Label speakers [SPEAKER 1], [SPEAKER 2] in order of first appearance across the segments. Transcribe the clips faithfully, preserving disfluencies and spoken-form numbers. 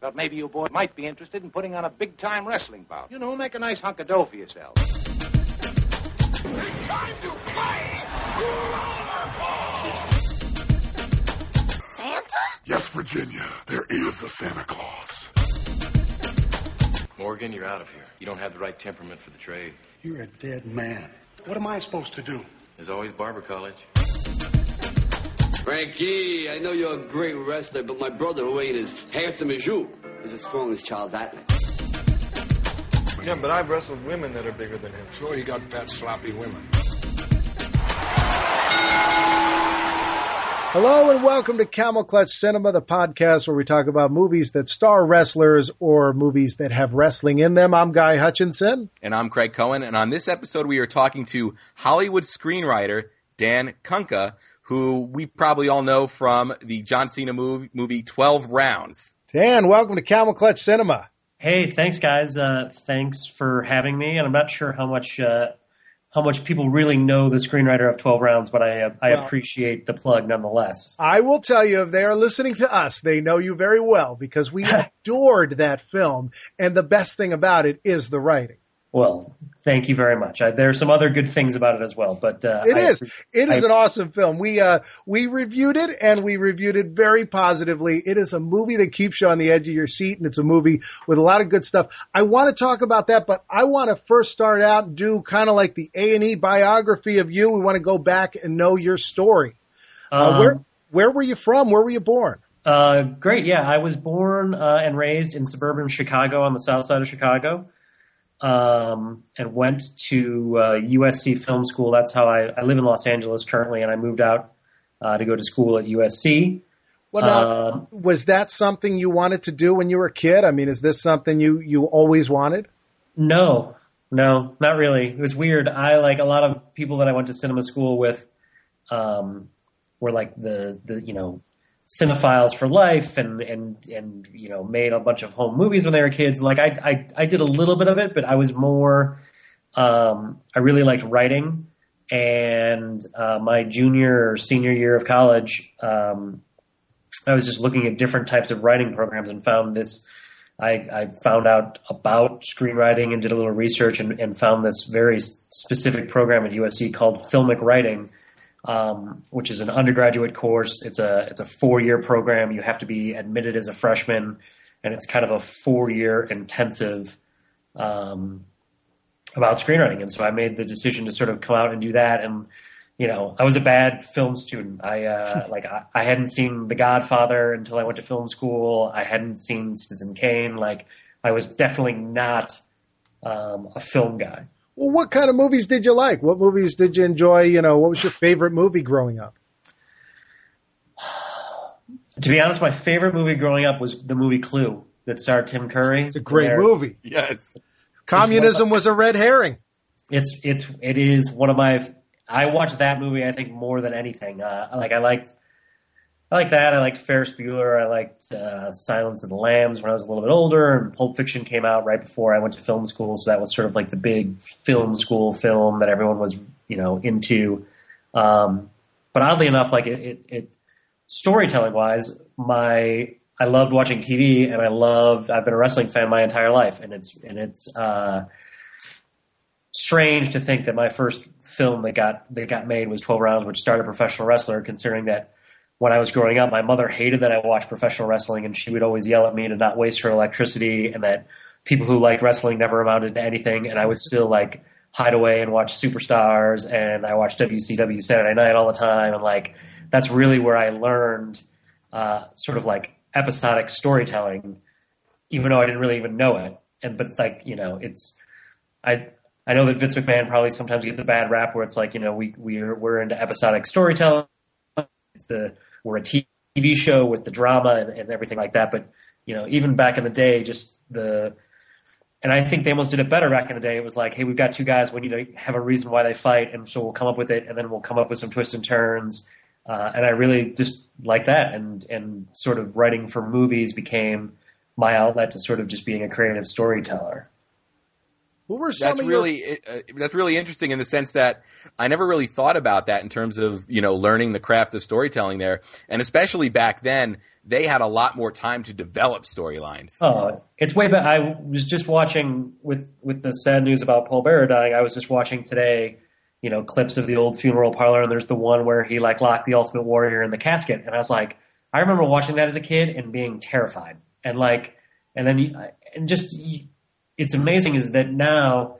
[SPEAKER 1] Thought maybe you boys might be interested in putting on a big-time wrestling bout. You know, make a nice hunk of dough for yourselves. It's time to play!
[SPEAKER 2] Santa?
[SPEAKER 3] Yes, Virginia, there is a Santa Claus.
[SPEAKER 4] Morgan, you're out of here. You don't have the right temperament for the trade.
[SPEAKER 3] You're a dead man. What am I supposed to do?
[SPEAKER 4] There's always barber college.
[SPEAKER 5] Frankie, I know you're a great wrestler, but my brother, who ain't as handsome as you, is as strong as Charles Atlas.
[SPEAKER 6] Yeah, but I've wrestled women that are bigger than him.
[SPEAKER 3] Sure, you got fat, sloppy women.
[SPEAKER 7] Hello and welcome to Camel Clutch Cinema, the podcast where we talk about movies that star wrestlers or movies that have wrestling in them. I'm Guy Hutchinson.
[SPEAKER 8] And I'm Craig Cohen. And on this episode, we are talking to Hollywood screenwriter Dan Kunka, who we probably all know from the John Cena movie, movie twelve rounds.
[SPEAKER 7] Dan, welcome to Camel Clutch Cinema.
[SPEAKER 9] Hey, thanks, guys. Uh, thanks for having me. And I'm not sure how much uh, how much people really know the screenwriter of twelve rounds, but I uh, I well, appreciate the plug nonetheless.
[SPEAKER 7] I will tell you, if they are listening to us, they know you very well because we adored that film. And the best thing about it is the writing.
[SPEAKER 9] Well, thank you very much. I, there are some other good things about it as well, but uh,
[SPEAKER 7] it
[SPEAKER 9] I,
[SPEAKER 7] is it is
[SPEAKER 9] I,
[SPEAKER 7] an awesome film. We uh, we reviewed it and we reviewed it very positively. It is a movie that keeps you on the edge of your seat, and it's a movie with a lot of good stuff. I want to talk about that, but I want to first start out and do kind of like the A and E biography of you. We want to go back and know your story. Uh, um, where where were you from? Where were you born?
[SPEAKER 9] Uh, great, yeah, I was born uh, and raised in suburban Chicago on the south side of Chicago. Um, and went to uh, U S C Film School. That's how I, I live in Los Angeles currently, and I moved out uh, to go to school at U S C.
[SPEAKER 7] Well, now, um, was that something you wanted to do when you were a kid? I mean, is this something you, you always wanted?
[SPEAKER 9] No, no, not really. It was weird. I, like a lot of people that I went to cinema school with, um, were like the, the, you know, cinephiles for life and, and, and, you know, made a bunch of home movies when they were kids. Like I, I, I did a little bit of it, but I was more, um, I really liked writing. And, uh, my junior or senior year of college, um, I was just looking at different types of writing programs and found this, I, I found out about screenwriting and did a little research and, and found this very specific program at U S C called Filmic Writing. Um, which is an undergraduate course. It's a it's a four-year program. You have to be admitted as a freshman, and it's kind of a four-year intensive um, about screenwriting. And so I made the decision to sort of come out and do that. And you know, I was a bad film student. I uh, like I, I hadn't seen The Godfather until I went to film school. I hadn't seen Citizen Kane. Like I was definitely not um, a film guy.
[SPEAKER 7] Well, what kind of movies did you like? What movies did you enjoy? You know, what was your favorite movie growing up?
[SPEAKER 9] To be honest, my favorite movie growing up was the movie Clue that starred Tim Curry.
[SPEAKER 7] It's a great
[SPEAKER 9] where,
[SPEAKER 7] movie.
[SPEAKER 8] Yes.
[SPEAKER 7] Communism was a red herring.
[SPEAKER 9] It's it's it is one of my. I watched that movie, I think, more than anything. Uh, like I liked, I liked that. I liked Ferris Bueller. I liked uh, Silence of the Lambs when I was a little bit older, and Pulp Fiction came out right before I went to film school, so that was sort of like the big film school film that everyone was, you know, into. Um, but oddly enough, like it, it, it storytelling wise, my I loved watching T V, and I loved. I've been a wrestling fan my entire life, and it's and it's uh, strange to think that my first film that got that got made was twelve rounds, which started a professional wrestler, considering that. When I was growing up, my mother hated that I watched professional wrestling, and she would always yell at me to not waste her electricity, and that people who liked wrestling never amounted to anything. And I would still like hide away and watch Superstars, and I watched W C W Saturday Night all the time. And like, that's really where I learned uh, sort of like episodic storytelling, even though I didn't really even know it. And, but like, you know, it's, I, I know that Vince McMahon probably sometimes gets a bad rap where it's like, you know, we, we're, we're into episodic storytelling. It's the, we're a T V show with the drama and, and everything like that. But, you know, even back in the day, just the, and I think they almost did it better back in the day. It was like, hey, we've got two guys. We need to have a reason why they fight. And so we'll come up with it, and then we'll come up with some twists and turns. Uh, and I really just like that. And, and sort of writing for movies became my outlet to sort of just being a creative storyteller.
[SPEAKER 7] Who were some
[SPEAKER 8] That's
[SPEAKER 7] of
[SPEAKER 8] really uh, that's really interesting in the sense that I never really thought about that in terms of, you know, learning the craft of storytelling there, and especially back then they had a lot more time to develop storylines.
[SPEAKER 9] Oh, it's way back. I was just watching with with the sad news about Paul Bearer dying. I was just watching today, you know, clips of the old funeral parlor, and there's the one where he like locked the Ultimate Warrior in the casket, and I was like, I remember watching that as a kid and being terrified, and like, and then you, and just. You, It's amazing is that now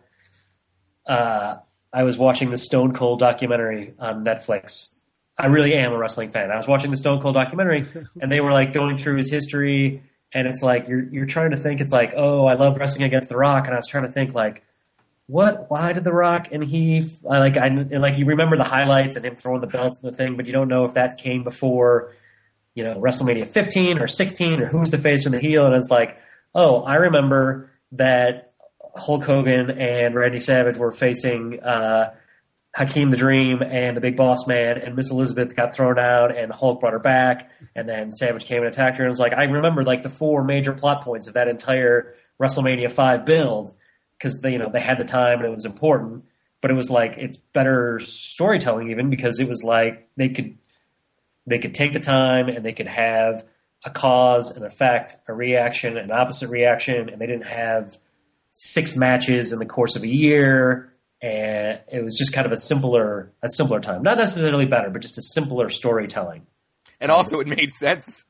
[SPEAKER 9] uh, I was watching the Stone Cold documentary on Netflix. I really am a wrestling fan. I was watching the Stone Cold documentary, and they were like going through his history, and it's like you're you're trying to think. It's like, oh, I love wrestling against The Rock, and I was trying to think like, what? Why did The Rock and he I like I and like you remember the highlights and him throwing the belts and the thing, but you don't know if that came before, you know, WrestleMania fifteen or sixteen or who's the face and the heel, and it's like, oh, I remember that Hulk Hogan and Randy Savage were facing uh, Hakeem the Dream and the Big Boss Man, and Miss Elizabeth got thrown out, and Hulk brought her back, and then Savage came and attacked her. And it was like I remember like the four major plot points of that entire WrestleMania five build because they you know they had the time and it was important, but it was like it's better storytelling even because it was like they could they could take the time and they could have a cause, an effect, a reaction, an opposite reaction, and they didn't have six matches in the course of a year, and it was just kind of a simpler, a simpler time. Not necessarily better, but just a simpler storytelling.
[SPEAKER 8] And also, it made sense.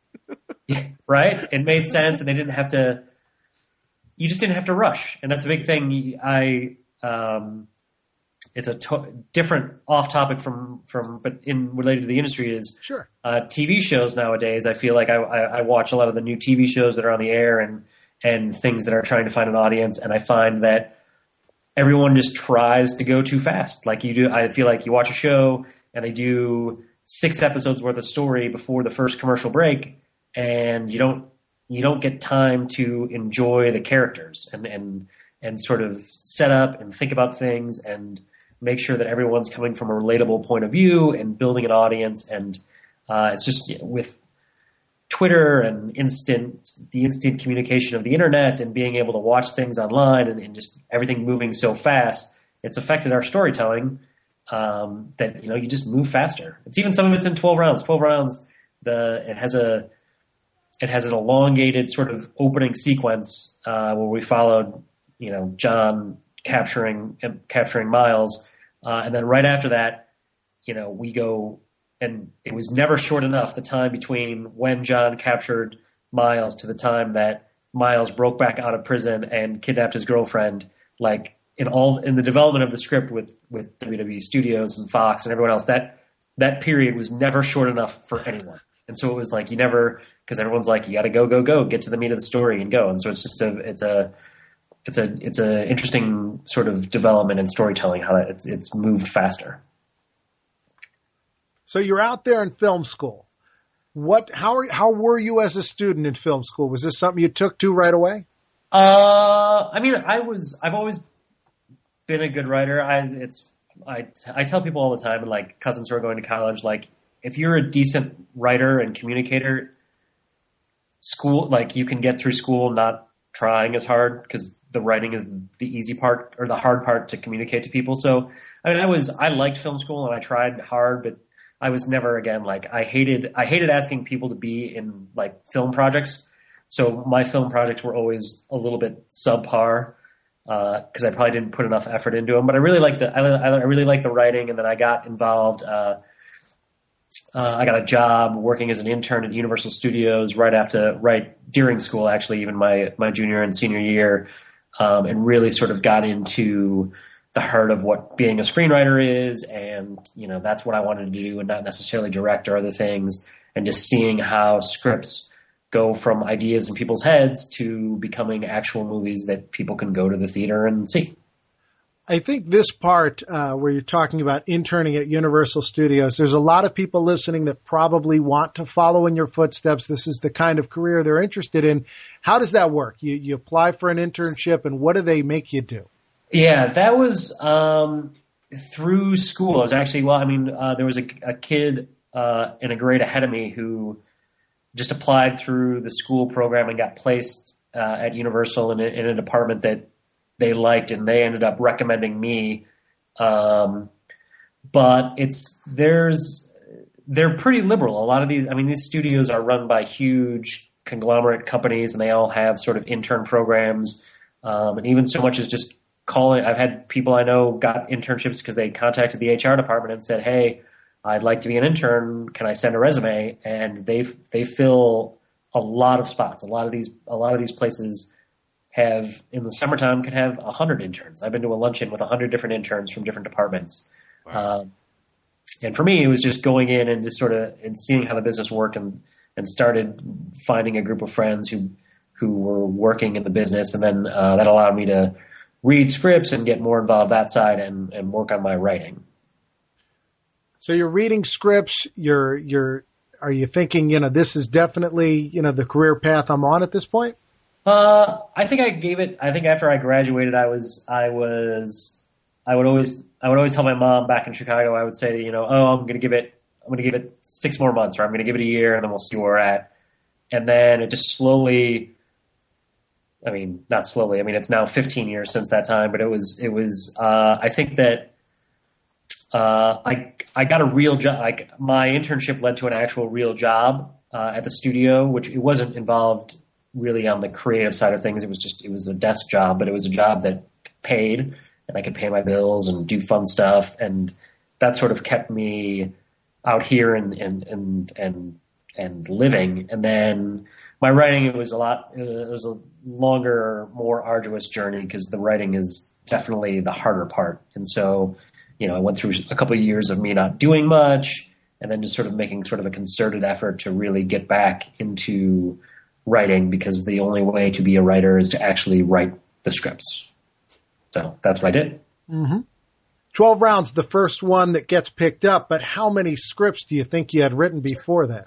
[SPEAKER 9] Right? It made sense, and they didn't have to. You just didn't have to rush, and that's a big thing. I. Um, It's a to- different off-topic from, from, but in related to the industry is
[SPEAKER 7] Sure.
[SPEAKER 9] uh, T V shows nowadays. I feel like I, I, I watch a lot of the new T V shows that are on the air and and things that are trying to find an audience, and I find that everyone just tries to go too fast. Like you do, I feel like you watch a show and they do six episodes worth of story before the first commercial break, and you don't you don't get time to enjoy the characters and and and sort of set up and think about things and make sure that everyone's coming from a relatable point of view and building an audience. And uh, it's just with Twitter and instant, the instant communication of the internet and being able to watch things online and, and just everything moving so fast, it's affected our storytelling um, that, you know, you just move faster. It's even some of it's in twelve rounds, twelve rounds. The, it has a, it has an elongated sort of opening sequence uh, where we followed, you know, John capturing, capturing Miles. Uh, and then right after that, you know, we go, and it was never short enough, the time between when John captured Miles to the time that Miles broke back out of prison and kidnapped his girlfriend. Like in all, in the development of the script with, with W W E Studios and Fox and everyone else, that, that period was never short enough for anyone. And so it was like, you never, cause everyone's like, you gotta go, go, go, get to the meat of the story and go. And so it's just a, it's a, It's a it's a interesting sort of development in storytelling how that it's it's moved faster.
[SPEAKER 7] So you're out there in film school. What how are, how were you as a student in film school? Was this something you took to right away?
[SPEAKER 9] Uh, I mean, I was I've always been a good writer. I it's I I tell people all the time, and like cousins who are going to college, like if you're a decent writer and communicator, school like you can get through school not trying as hard because the writing is the easy part or the hard part to communicate to people. So, I mean, I was, I liked film school and I tried hard, but I was never again, like I hated, I hated asking people to be in like film projects. So my film projects were always a little bit subpar, uh, cause I probably didn't put enough effort into them, but I really liked the, I, I really liked the writing. And then I got involved, uh, Uh, I got a job working as an intern at Universal Studios right after, right during school, actually, even my, my junior and senior year, um, and really sort of got into the heart of what being a screenwriter is. And, you know, that's what I wanted to do and not necessarily direct or other things. And just seeing how scripts go from ideas in people's heads to becoming actual movies that people can go to the theater and see.
[SPEAKER 7] I think this part uh, where you're talking about interning at Universal Studios, there's a lot of people listening that probably want to follow in your footsteps. This is the kind of career they're interested in. How does that work? You, you apply for an internship, and what do they make you do?
[SPEAKER 9] Yeah, that was um, through school. I was actually, well, I mean, uh, there was a, a kid uh, in a grade ahead of me who just applied through the school program and got placed uh, at Universal in a, in a department that they liked, and they ended up recommending me. Um, but it's there's they're pretty liberal. A lot of these, I mean, these studios are run by huge conglomerate companies, and they all have sort of intern programs, um, and even so much as just calling. I've had people I know got internships because they contacted the H R department and said, "Hey, I'd like to be an intern. Can I send a resume?" And they they fill a lot of spots. A lot of these a lot of these places have, in the summertime, can have a hundred interns. I've been to a luncheon with a hundred different interns from different departments. Wow. Um, and for me, it was just going in and just sort of and seeing how the business worked, and and started finding a group of friends who who were working in the business, and then uh, that allowed me to read scripts and get more involved that side and, and work on my writing.
[SPEAKER 7] So you're reading scripts. You're you're are you thinking, you know, this is definitely, you know, the career path I'm on at this point?
[SPEAKER 9] Uh, I think I gave it. I think after I graduated, I was I was I would always I would always tell my mom back in Chicago. I would say, you know, oh, I'm going to give it I'm going to give it six more months, or I'm going to give it a year, and then we'll see where we're at. And then it just slowly. I mean, not slowly. I mean, it's now fifteen years since that time, but it was, it was, uh, I think that, uh, I, I got a real job. Like, my internship led to an actual real job, uh, at the studio, which it wasn't involved really on the creative side of things. It was just, it was a desk job, but it was a job that paid, and I could pay my bills and do fun stuff. And that sort of kept me out here and, and, and, and, and living. And then my writing, it was a lot, it was a longer, more arduous journey, because the writing is definitely the harder part. And so, you know, I went through a couple of years of me not doing much, and then just sort of making sort of a concerted effort to really get back into writing, because the only way to be a writer is to actually write the scripts. So that's what I did.
[SPEAKER 7] Mm-hmm. twelve rounds, the first one that gets picked up, but how many scripts do you think you had written before that?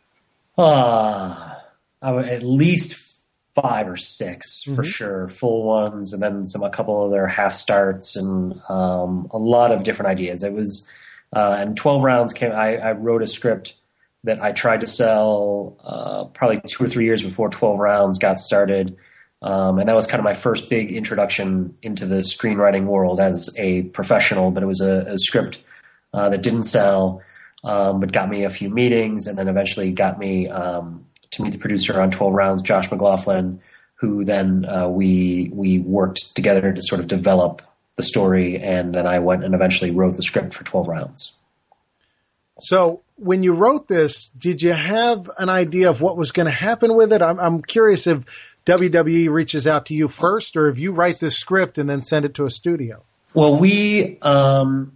[SPEAKER 9] Uh, I would, at least five or six for mm-hmm. sure, full ones, and then some a couple of their half starts, and um, a lot of different ideas. It was uh, and twelve rounds came. I, I wrote a script that I tried to sell uh, probably two or three years before twelve rounds got started, um, and that was kind of my first big introduction into the screenwriting world as a professional. But it was a, a script uh, that didn't sell, um, but got me a few meetings, and then eventually got me. Um, to meet the producer on twelve rounds, Josh McLaughlin, who then uh, we we worked together to sort of develop the story, and then I went and eventually wrote the script for twelve rounds.
[SPEAKER 7] So when you wrote this, did you have an idea of what was going to happen with it? I'm, I'm curious if W W E reaches out to you first, or if you write this script and then send it to a studio.
[SPEAKER 9] Well, we, um,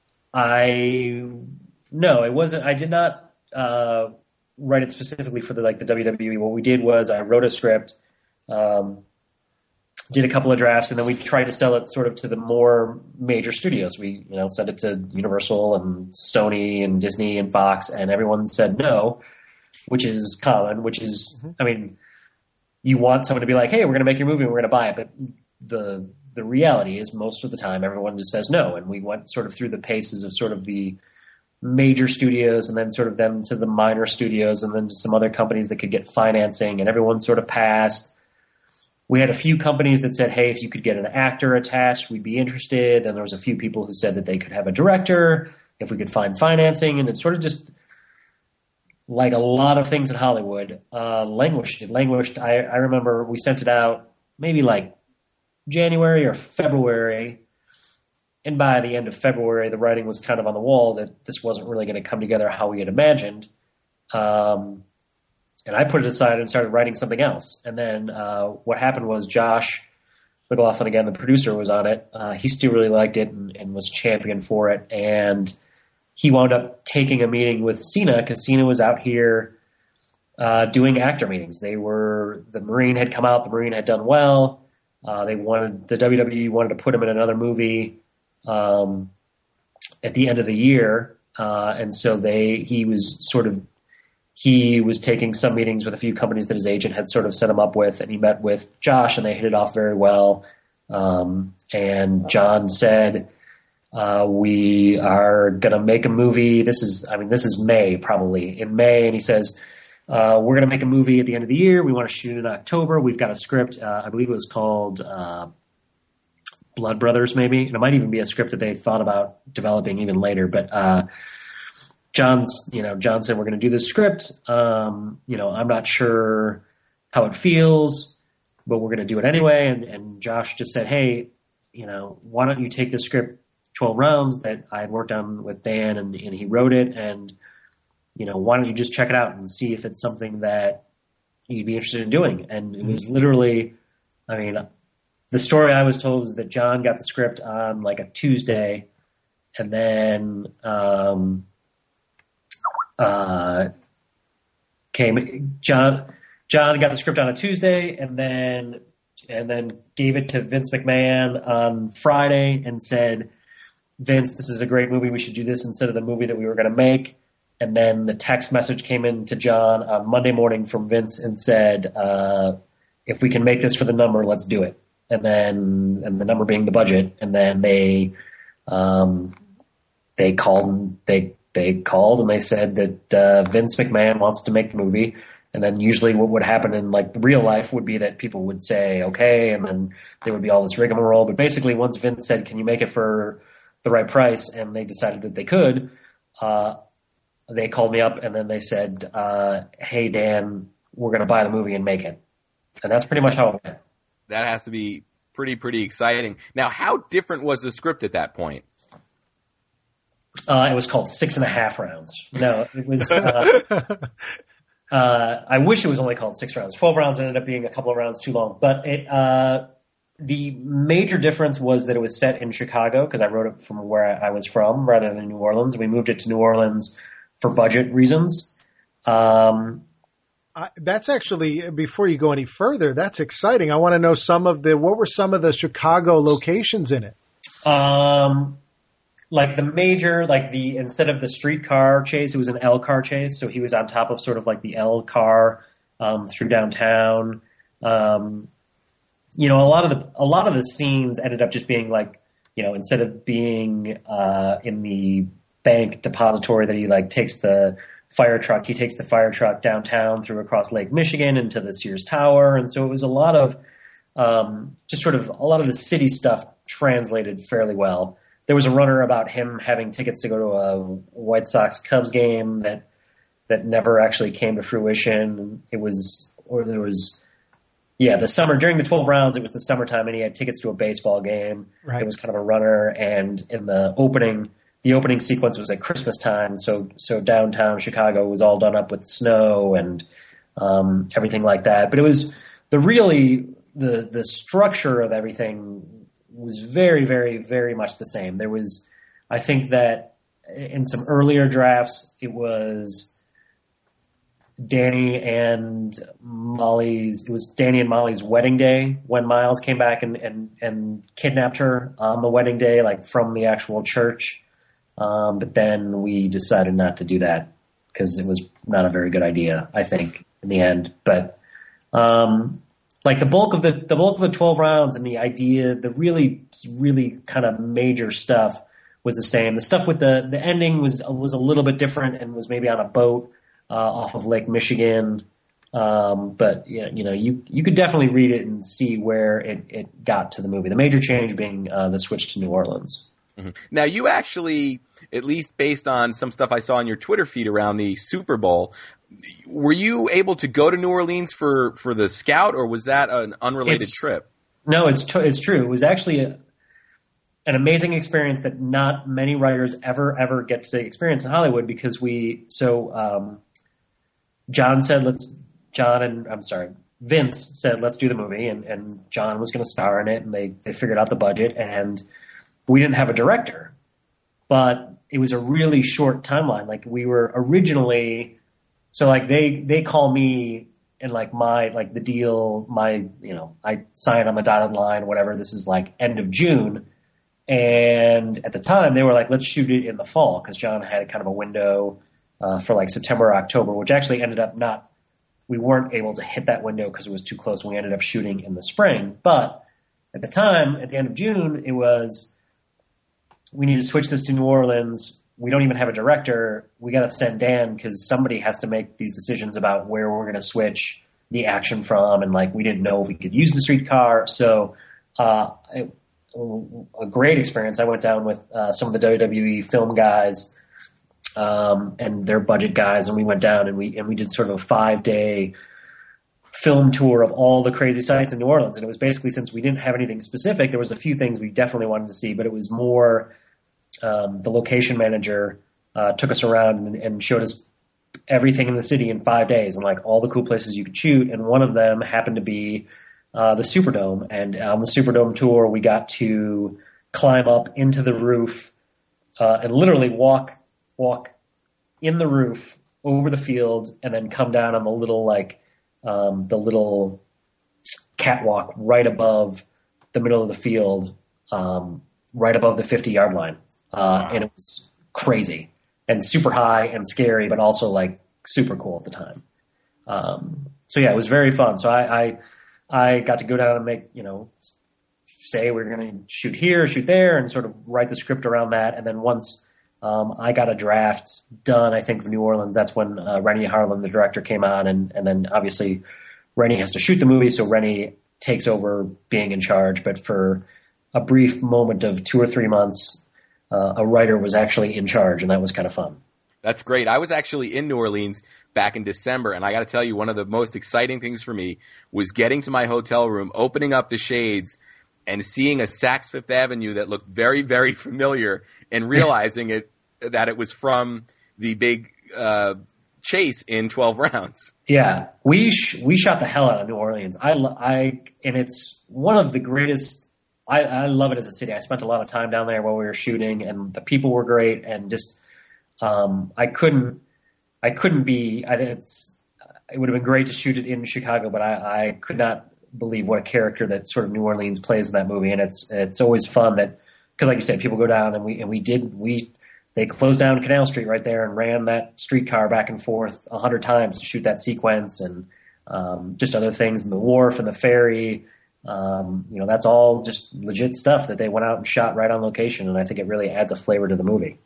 [SPEAKER 9] I, no, it wasn't, I did not, uh, write it specifically for the like the W W E. What we did was I wrote a script, um, did a couple of drafts, and then we tried to sell it sort of to the more major studios. We, you know, sent it to Universal and Sony and Disney and Fox, and everyone said no, which is common, which is, mm-hmm. I mean, you want someone to be like, hey, we're going to make your movie and we're going to buy it. But the, the reality is most of the time everyone just says no. And we went sort of through the paces of sort of the major studios, and then sort of them to the minor studios, and then to some other companies that could get financing, and everyone sort of passed. We had a few companies that said, hey, if you could get an actor attached, we'd be interested. And there was a few people who said that they could have a director if we could find financing. And it sort of just, like a lot of things in Hollywood, uh, languished. It languished. I, I remember we sent it out maybe like January or February. And by the end of February, the writing was kind of on the wall that this wasn't really going to come together how we had imagined. Um, and I put it aside and started writing something else. And then uh, what happened was Josh McLaughlin, again, the producer, was on it. Uh, he still really liked it and, and was champion for it. And he wound up taking a meeting with Cena, because Cena was out here uh, doing actor meetings. They were, the Marine had come out, the Marine had done well. Uh, they wanted, the W W E wanted to put him in another movie Um, at the end of the year. Uh, and so they, he was sort of, he was taking some meetings with a few companies that his agent had sort of set him up with, and he met with Josh, and they hit it off very well. Um, and John said, uh, we are going to make a movie. This is, I mean, this is May, probably in May. And he says, uh, we're going to make a movie at the end of the year. We want to shoot in October. We've got a script. Uh, I believe it was called, uh, Blood Brothers, maybe. And it might even be a script that they thought about developing even later. But uh, John's, you know, John said, we're going to do this script. Um, you know, I'm not sure how it feels, but we're going to do it anyway. And, and Josh just said, hey, you know, why don't you take the script twelve rounds that I had worked on with Dan, and, and he wrote it, and, you know, why don't you just check it out and see if it's something that you'd be interested in doing? And it was literally, I mean, the story I was told is that John got the script on like a Tuesday, and then um, uh, came John. John got the script on a Tuesday, and then and then gave it to Vince McMahon on Friday and said, Vince, this is a great movie. We should do this instead of the movie that we were going to make. And then the text message came in to John on Monday morning from Vince and said, uh, if we can make this for the number, let's do it. And then, and the number being the budget. And then they, um, they called, they, they called and they said that, uh, Vince McMahon wants to make the movie. And then usually what would happen in like real life would be that people would say, okay. And then there would be all this rigmarole. But basically once Vince said, can you make it for the right price? And they decided that they could, uh, they called me up and then they said, uh, hey, Dan, we're going to buy the movie and make it. And that's pretty much how it went.
[SPEAKER 8] That has to be pretty, pretty exciting. Now, how different was the script at that point?
[SPEAKER 9] Uh, it was called Six and a Half Rounds. No, it was, uh, uh, I wish it was only called Six Rounds. twelve rounds ended up being a couple of rounds too long. But it, uh, the major difference was that it was set in Chicago because I wrote it from where I was from rather than New Orleans. We moved it to New Orleans for budget reasons. Um,
[SPEAKER 7] I, that's actually, before you go any further, that's exciting. I want to know some of the, what were some of the Chicago locations in it?
[SPEAKER 9] Um, like the major, like the, instead of the streetcar chase, it was an L car chase. So he was on top of sort of like the L car, um, through downtown. Um, you know, a lot of the, a lot of the scenes ended up just being like, you know, instead of being, uh, in the bank depository that he like takes the fire truck, he takes the fire truck downtown through across Lake Michigan into the Sears Tower. And so it was a lot of, um, just sort of a lot of the city stuff translated fairly well. There was a runner about him having tickets to go to a White Sox Cubs game that, that never actually came to fruition. It was, or there was, yeah, the summer, during the twelve rounds, it was the summertime and he had tickets to a baseball game.
[SPEAKER 7] Right.
[SPEAKER 9] It was kind of a runner. And in the opening, the opening sequence was at Christmas time. So, so downtown Chicago was all done up with snow and, um, everything like that. But it was the really, the, the structure of everything was very, very, very much the same. There was, I think that in some earlier drafts, it was Danny and Molly's, it was Danny and Molly's wedding day when Miles came back and, and, and kidnapped her on the wedding day, like from the actual church. Um, but then we decided not to do that because it was not a very good idea, I think, in the end. But, um, like the bulk of the, the bulk of the twelve rounds and the idea, the really, really kind of major stuff was the same. The stuff with the, the ending was, was a little bit different and was maybe on a boat, uh, off of Lake Michigan. Um, but you know, you know, you, you could definitely read it and see where it, it got to the movie. The major change being, uh, the switch to New Orleans.
[SPEAKER 8] Mm-hmm. Now, you actually, at least based on some stuff I saw on your Twitter feed around the Super Bowl, were you able to go to New Orleans for, for the scout, or was that an unrelated
[SPEAKER 9] it's,
[SPEAKER 8] trip?
[SPEAKER 9] No, it's t- it's true. It was actually a, an amazing experience that not many writers ever, ever get to experience in Hollywood because we, so um, John said, let's, John and, I'm sorry, Vince said, let's do the movie, and, and John was going to star in it, and they, they figured out the budget, and we didn't have a director, but it was a really short timeline. Like we were originally, so like they, they call me and like my, like the deal, my, you know, I sign on the dotted line, whatever. This is like end of June. And at the time they were like, let's shoot it in the fall. Cause John had kind of a window, uh, for like September or October, which actually ended up not, we weren't able to hit that window cause it was too close. We ended up shooting in the spring, but at the time, at the end of June, it was, we need to switch this to New Orleans. We don't even have a director. We got to send Dan because somebody has to make these decisions about where we're going to switch the action from. And like, we didn't know if we could use the streetcar. So, uh, it, a great experience. I went down with uh, some of the W W E film guys um, and their budget guys, and we went down and we and we did sort of a five day film tour of all the crazy sites in New Orleans. And it was basically, since we didn't have anything specific, there was a few things we definitely wanted to see, but it was more um, the location manager uh, took us around and, and showed us everything in the city in five days and like all the cool places you could shoot. And one of them happened to be uh, the Superdome. And on the Superdome tour, we got to climb up into the roof uh, and literally walk, walk in the roof over the field and then come down on the little, like, um, the little catwalk right above the middle of the field, um, right above the fifty yard line. Uh, wow. And it was crazy and super high and scary, but also like super cool at the time. Um, so yeah, it was very fun. So I, I, I got to go down and make, you know, say we're going to shoot here, shoot there, and sort of write the script around that. And then once um, I got a draft done, I think, of New Orleans, that's when uh, Rennie Harlan, the director, came on. And, and then obviously Rennie has to shoot the movie, so Rennie takes over being in charge. But for a brief moment of two or three months, uh, a writer was actually in charge, and that was kind of fun.
[SPEAKER 8] That's great. I was actually in New Orleans back in December, and I got to tell you, one of the most exciting things for me was getting to my hotel room, opening up the shades, and seeing a Saks Fifth Avenue that looked very, very familiar, and realizing it that it was from the big uh, chase in twelve rounds.
[SPEAKER 9] Yeah, we sh- we shot the hell out of New Orleans. I, I and it's one of the greatest. I, I love it as a city. I spent a lot of time down there while we were shooting, and the people were great, and just um, I couldn't I couldn't be. I think it's it would have been great to shoot it in Chicago, but I, I could not believe what a character that sort of New Orleans plays in that movie. And it's it's always fun that, because like you said, people go down and we and we did we they closed down Canal Street right there and ran that streetcar back and forth a hundred times to shoot that sequence, and um, just other things in the wharf and the ferry. Um, you know, that's all just legit stuff that they went out and shot right on location, and I think it really adds a flavor to the movie.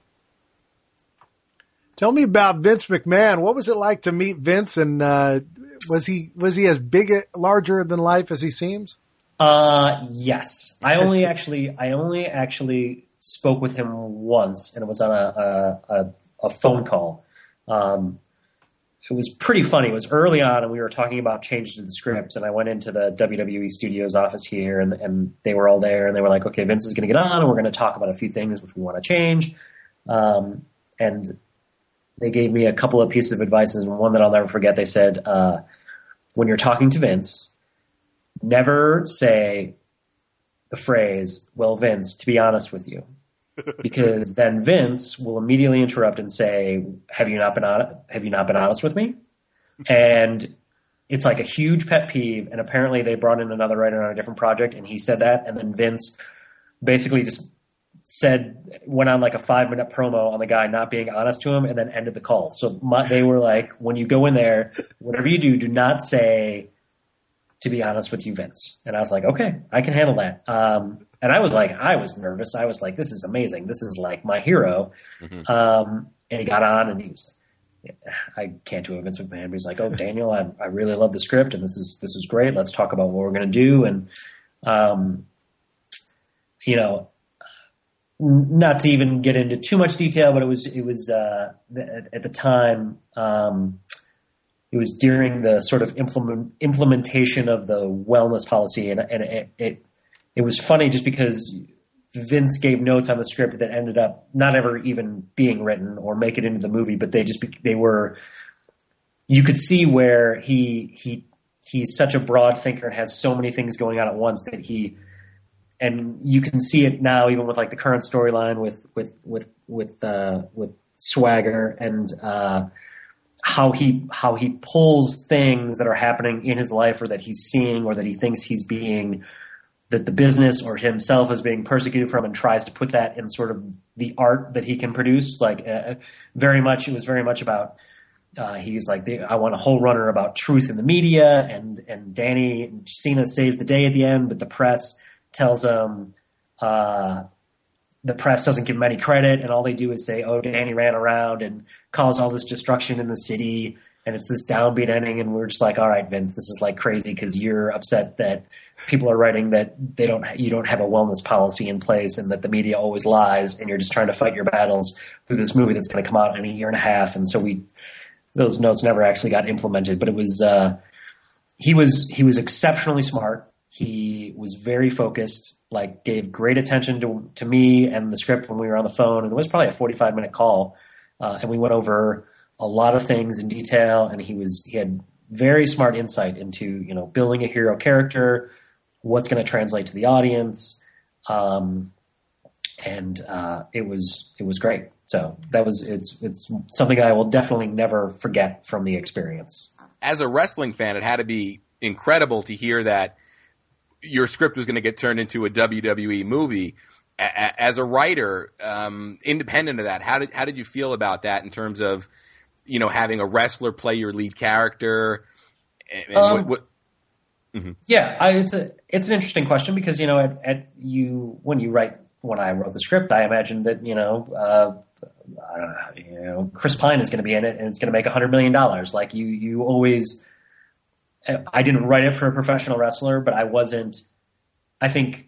[SPEAKER 7] Tell me about Vince McMahon. What was it like to meet Vince, and uh, was he was he as big, larger than life as he seems?
[SPEAKER 9] Uh, yes. I only actually I only actually spoke with him once, and it was on a a, a phone call. Um, it was pretty funny. It was early on, and we were talking about changes to the script, and I went into the W W E Studios office here, and, and they were all there, and they were like, "Okay, Vince is going to get on, and we're going to talk about a few things which we want to change." Um, and they gave me a couple of pieces of advice, and one that I'll never forget. They said, uh, when you're talking to Vince, never say the phrase, "Well, Vince, to be honest with you," because then Vince will immediately interrupt and say, "Have you not been on, have you not been honest with me?" And it's like a huge pet peeve. And apparently they brought in another writer on a different project, and he said that, and then Vince basically just said, went on like a five minute promo on the guy not being honest to him, and then ended the call. So my, they were like, when you go in there, whatever you do, do not say, "To be honest with you, Vince." And I was like, okay, I can handle that. Um, and I was like, I was nervous. I was like, this is amazing. This is like my hero. Mm-hmm. Um, and he got on, and he was, I can't do a Vince McMahon, but he's like, "Oh, Daniel, I, I really love the script, and this is, this is great. Let's talk about what we're going to do." And, um, you know, not to even get into too much detail, but it was, it was, uh, at, at the time, um, it was during the sort of implement, implementation of the wellness policy. And, and it, it, it was funny just because Vince gave notes on the script that ended up not ever even being written or make it into the movie, but they just, they were, you could see where he, he, he's such a broad thinker and has so many things going on at once that he, and you can see it now, even with like the current storyline with with with with uh, with Swagger, and uh, how he how he pulls things that are happening in his life, or that he's seeing, or that he thinks he's being, that the business or himself is being persecuted from, and tries to put that in sort of the art that he can produce. Like uh, very much, it was very much about. Uh, he's like, the, I want a whole runner about truth in the media, and and Danny Cena saves the day at the end, but the press tells him uh, the press doesn't give him any credit, and all they do is say, "Oh, Danny ran around and caused all this destruction in the city," and it's this downbeat ending, and we're just like, all right, Vince, this is like crazy because you're upset that people are writing that they don't, you don't have a wellness policy in place, and that the media always lies, and you're just trying to fight your battles through this movie that's going to come out in a year and a half. And so we, those notes never actually got implemented, but it was, uh, he was, he was exceptionally smart. He was very focused, like gave great attention to, to me and the script when we were on the phone. And it was probably a forty-five minute call. Uh, and we went over a lot of things in detail, and he was, he had very smart insight into, you know, building a hero character, what's going to translate to the audience. Um, and, uh, it was, it was great. So that was, it's, it's something I will definitely never forget from the experience.
[SPEAKER 8] As a wrestling fan, it had to be incredible to hear that your script was going to get turned into a W W E movie. A- as a writer, um, independent of that, how did, how did you feel about that in terms of, you know, having a wrestler play your lead character? And
[SPEAKER 9] um,
[SPEAKER 8] what, what, mm-hmm.
[SPEAKER 9] Yeah, I, it's a it's an interesting question because, you know, at, at you when you write when I wrote the script, I imagined that, you know, uh, I don't know, you know, Chris Pine is going to be in it and it's going to make a hundred million dollars. Like you, you always. I didn't write it for a professional wrestler, but I wasn't. I think.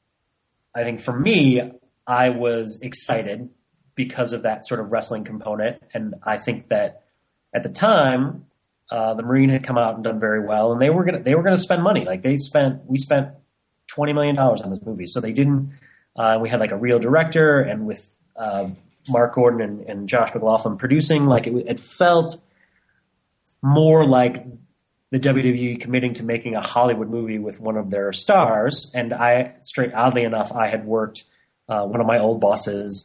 [SPEAKER 9] I think for me, I was excited because of that sort of wrestling component, and I think that at the time, uh, the Marine had come out and done very well, and they were gonna they were gonna spend money. Like they spent, we spent twenty million dollars on this movie, so they didn't. Uh, we had like a real director, and with uh, Mark Gordon and, and Josh McLaughlin producing, like it, it felt more like the W W E committing to making a Hollywood movie with one of their stars. And I, straight oddly enough, I had worked. Uh, one of my old bosses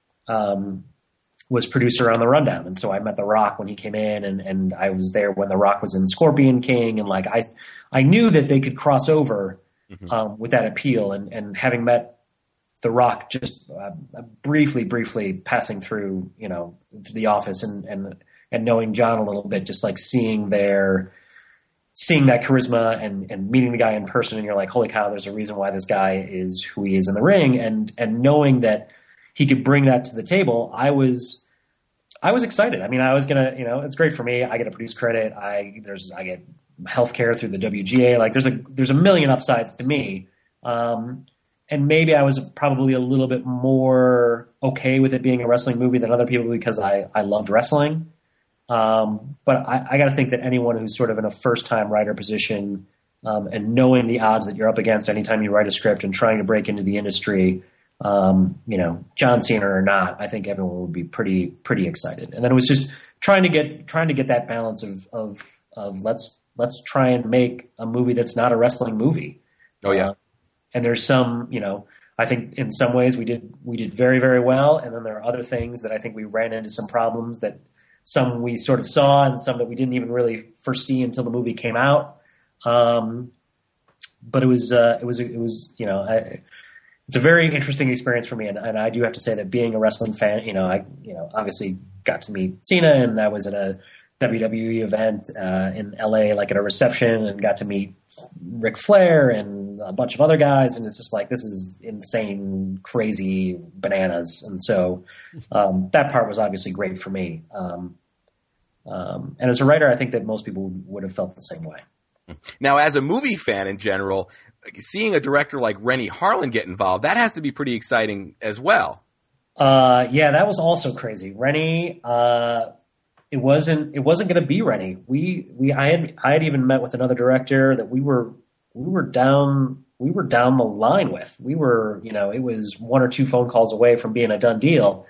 [SPEAKER 9] um, was producer on The Rundown, and so I met The Rock when he came in, and, and I was there when The Rock was in Scorpion King, and like I, I knew that they could cross over mm-hmm. um, with that appeal, and, and having met The Rock just uh, briefly, briefly passing through, you know, the office, and and and knowing John a little bit, just like seeing their. Seeing that charisma and, and meeting the guy in person, and you're like, holy cow, there's a reason why this guy is who he is in the ring. And, and knowing that he could bring that to the table, I was, I was excited. I mean, I was going to, you know, it's great for me. I get a produce credit. I, there's, I get healthcare through the W G A. Like there's a, there's a million upsides to me. Um, and maybe I was probably a little bit more okay with it being a wrestling movie than other people because I, I loved wrestling. Um, but I, I got to think that anyone who's sort of in a first-time writer position um, and knowing the odds that you're up against anytime you write a script and trying to break into the industry, um, you know, John Cena or not, I think everyone would be pretty pretty excited. And then it was just trying to get trying to get that balance of of of let's let's try and make a movie that's not a wrestling movie.
[SPEAKER 8] Oh yeah,
[SPEAKER 9] uh, and there's some, you know. I think in some ways we did we did very very well, and then there are other things that I think we ran into some problems that. Some we sort of saw and some that we didn't even really foresee until the movie came out. Um, but it was, uh, it was, it was, you know, I, it's a very interesting experience for me. And, and I do have to say that being a wrestling fan, you know, I, you know, obviously got to meet Cena, and I was at a W W E event, uh, in L A, like at a reception, and got to meet Ric Flair and a bunch of other guys. And it's just like, this is insane, crazy bananas. And so, um, that part was obviously great for me. Um, um, and as a writer, I think that most people would have felt the same way.
[SPEAKER 8] Now, as a movie fan in general, seeing a director like Renny Harlin get involved, that has to be pretty exciting as well.
[SPEAKER 9] Uh, yeah, that was also crazy. Renny, uh, It wasn't. It wasn't going to be Renny. We we I had I had even met with another director that we were we were down we were down the line with. We were, you know, it was one or two phone calls away from being a done deal.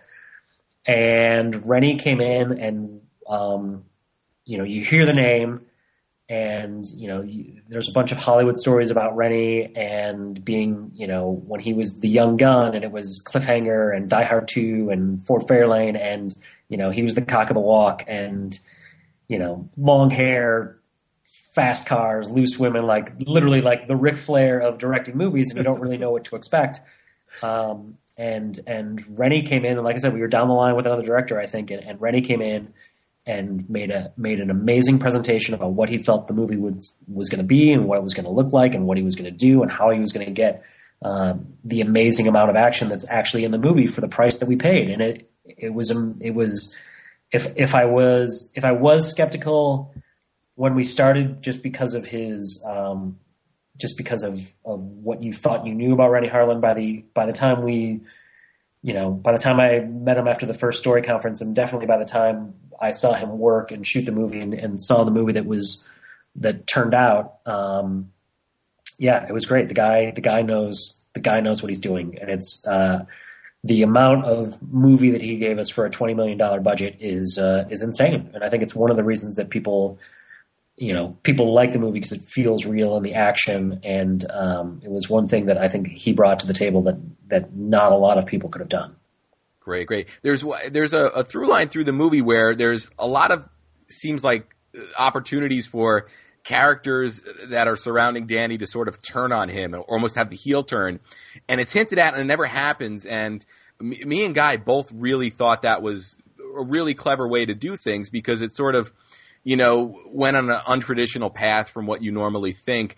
[SPEAKER 9] And Renny came in, and um, you know, you hear the name, and you know, you, there's a bunch of Hollywood stories about Renny and being, you know, when he was the young gun, and it was Cliffhanger and Die Hard two and Fort Fairlane, and you know, he was the cock of the walk, and, you know, long hair, fast cars, loose women, like literally like the Ric Flair of directing movies, and you don't really know what to expect. Um, and, and Renny came in, and like I said, we were down the line with another director, I think, and, and Renny came in and made a, made an amazing presentation about what he felt the movie was, was going to be, and what it was going to look like, and what he was going to do, and how he was going to get, um, the amazing amount of action that's actually in the movie for the price that we paid. And it, It was, um, it was, if if I was if I was skeptical when we started, just because of his um, just because of, of what you thought you knew about Renny Harlin, by the by the time we you know by the time I met him after the first story conference, and definitely by the time I saw him work and shoot the movie and, and saw the movie that was that turned out, um, yeah, it was great. The guy the guy knows the guy knows what he's doing, and it's. Uh, The amount of movie that he gave us for a twenty million dollars budget is uh, is insane, and I think it's one of the reasons that people, you know, people like the movie because it feels real in the action, and um, it was one thing that I think he brought to the table that that not a lot of people could have done.
[SPEAKER 8] Great, great. There's there's a, a through line through the movie where there's a lot of seems like opportunities for characters that are surrounding Danny to sort of turn on him and almost have the heel turn. And it's hinted at and it never happens. And me, me and Guy both really thought that was a really clever way to do things because it sort of, you know, went on an untraditional path from what you normally think.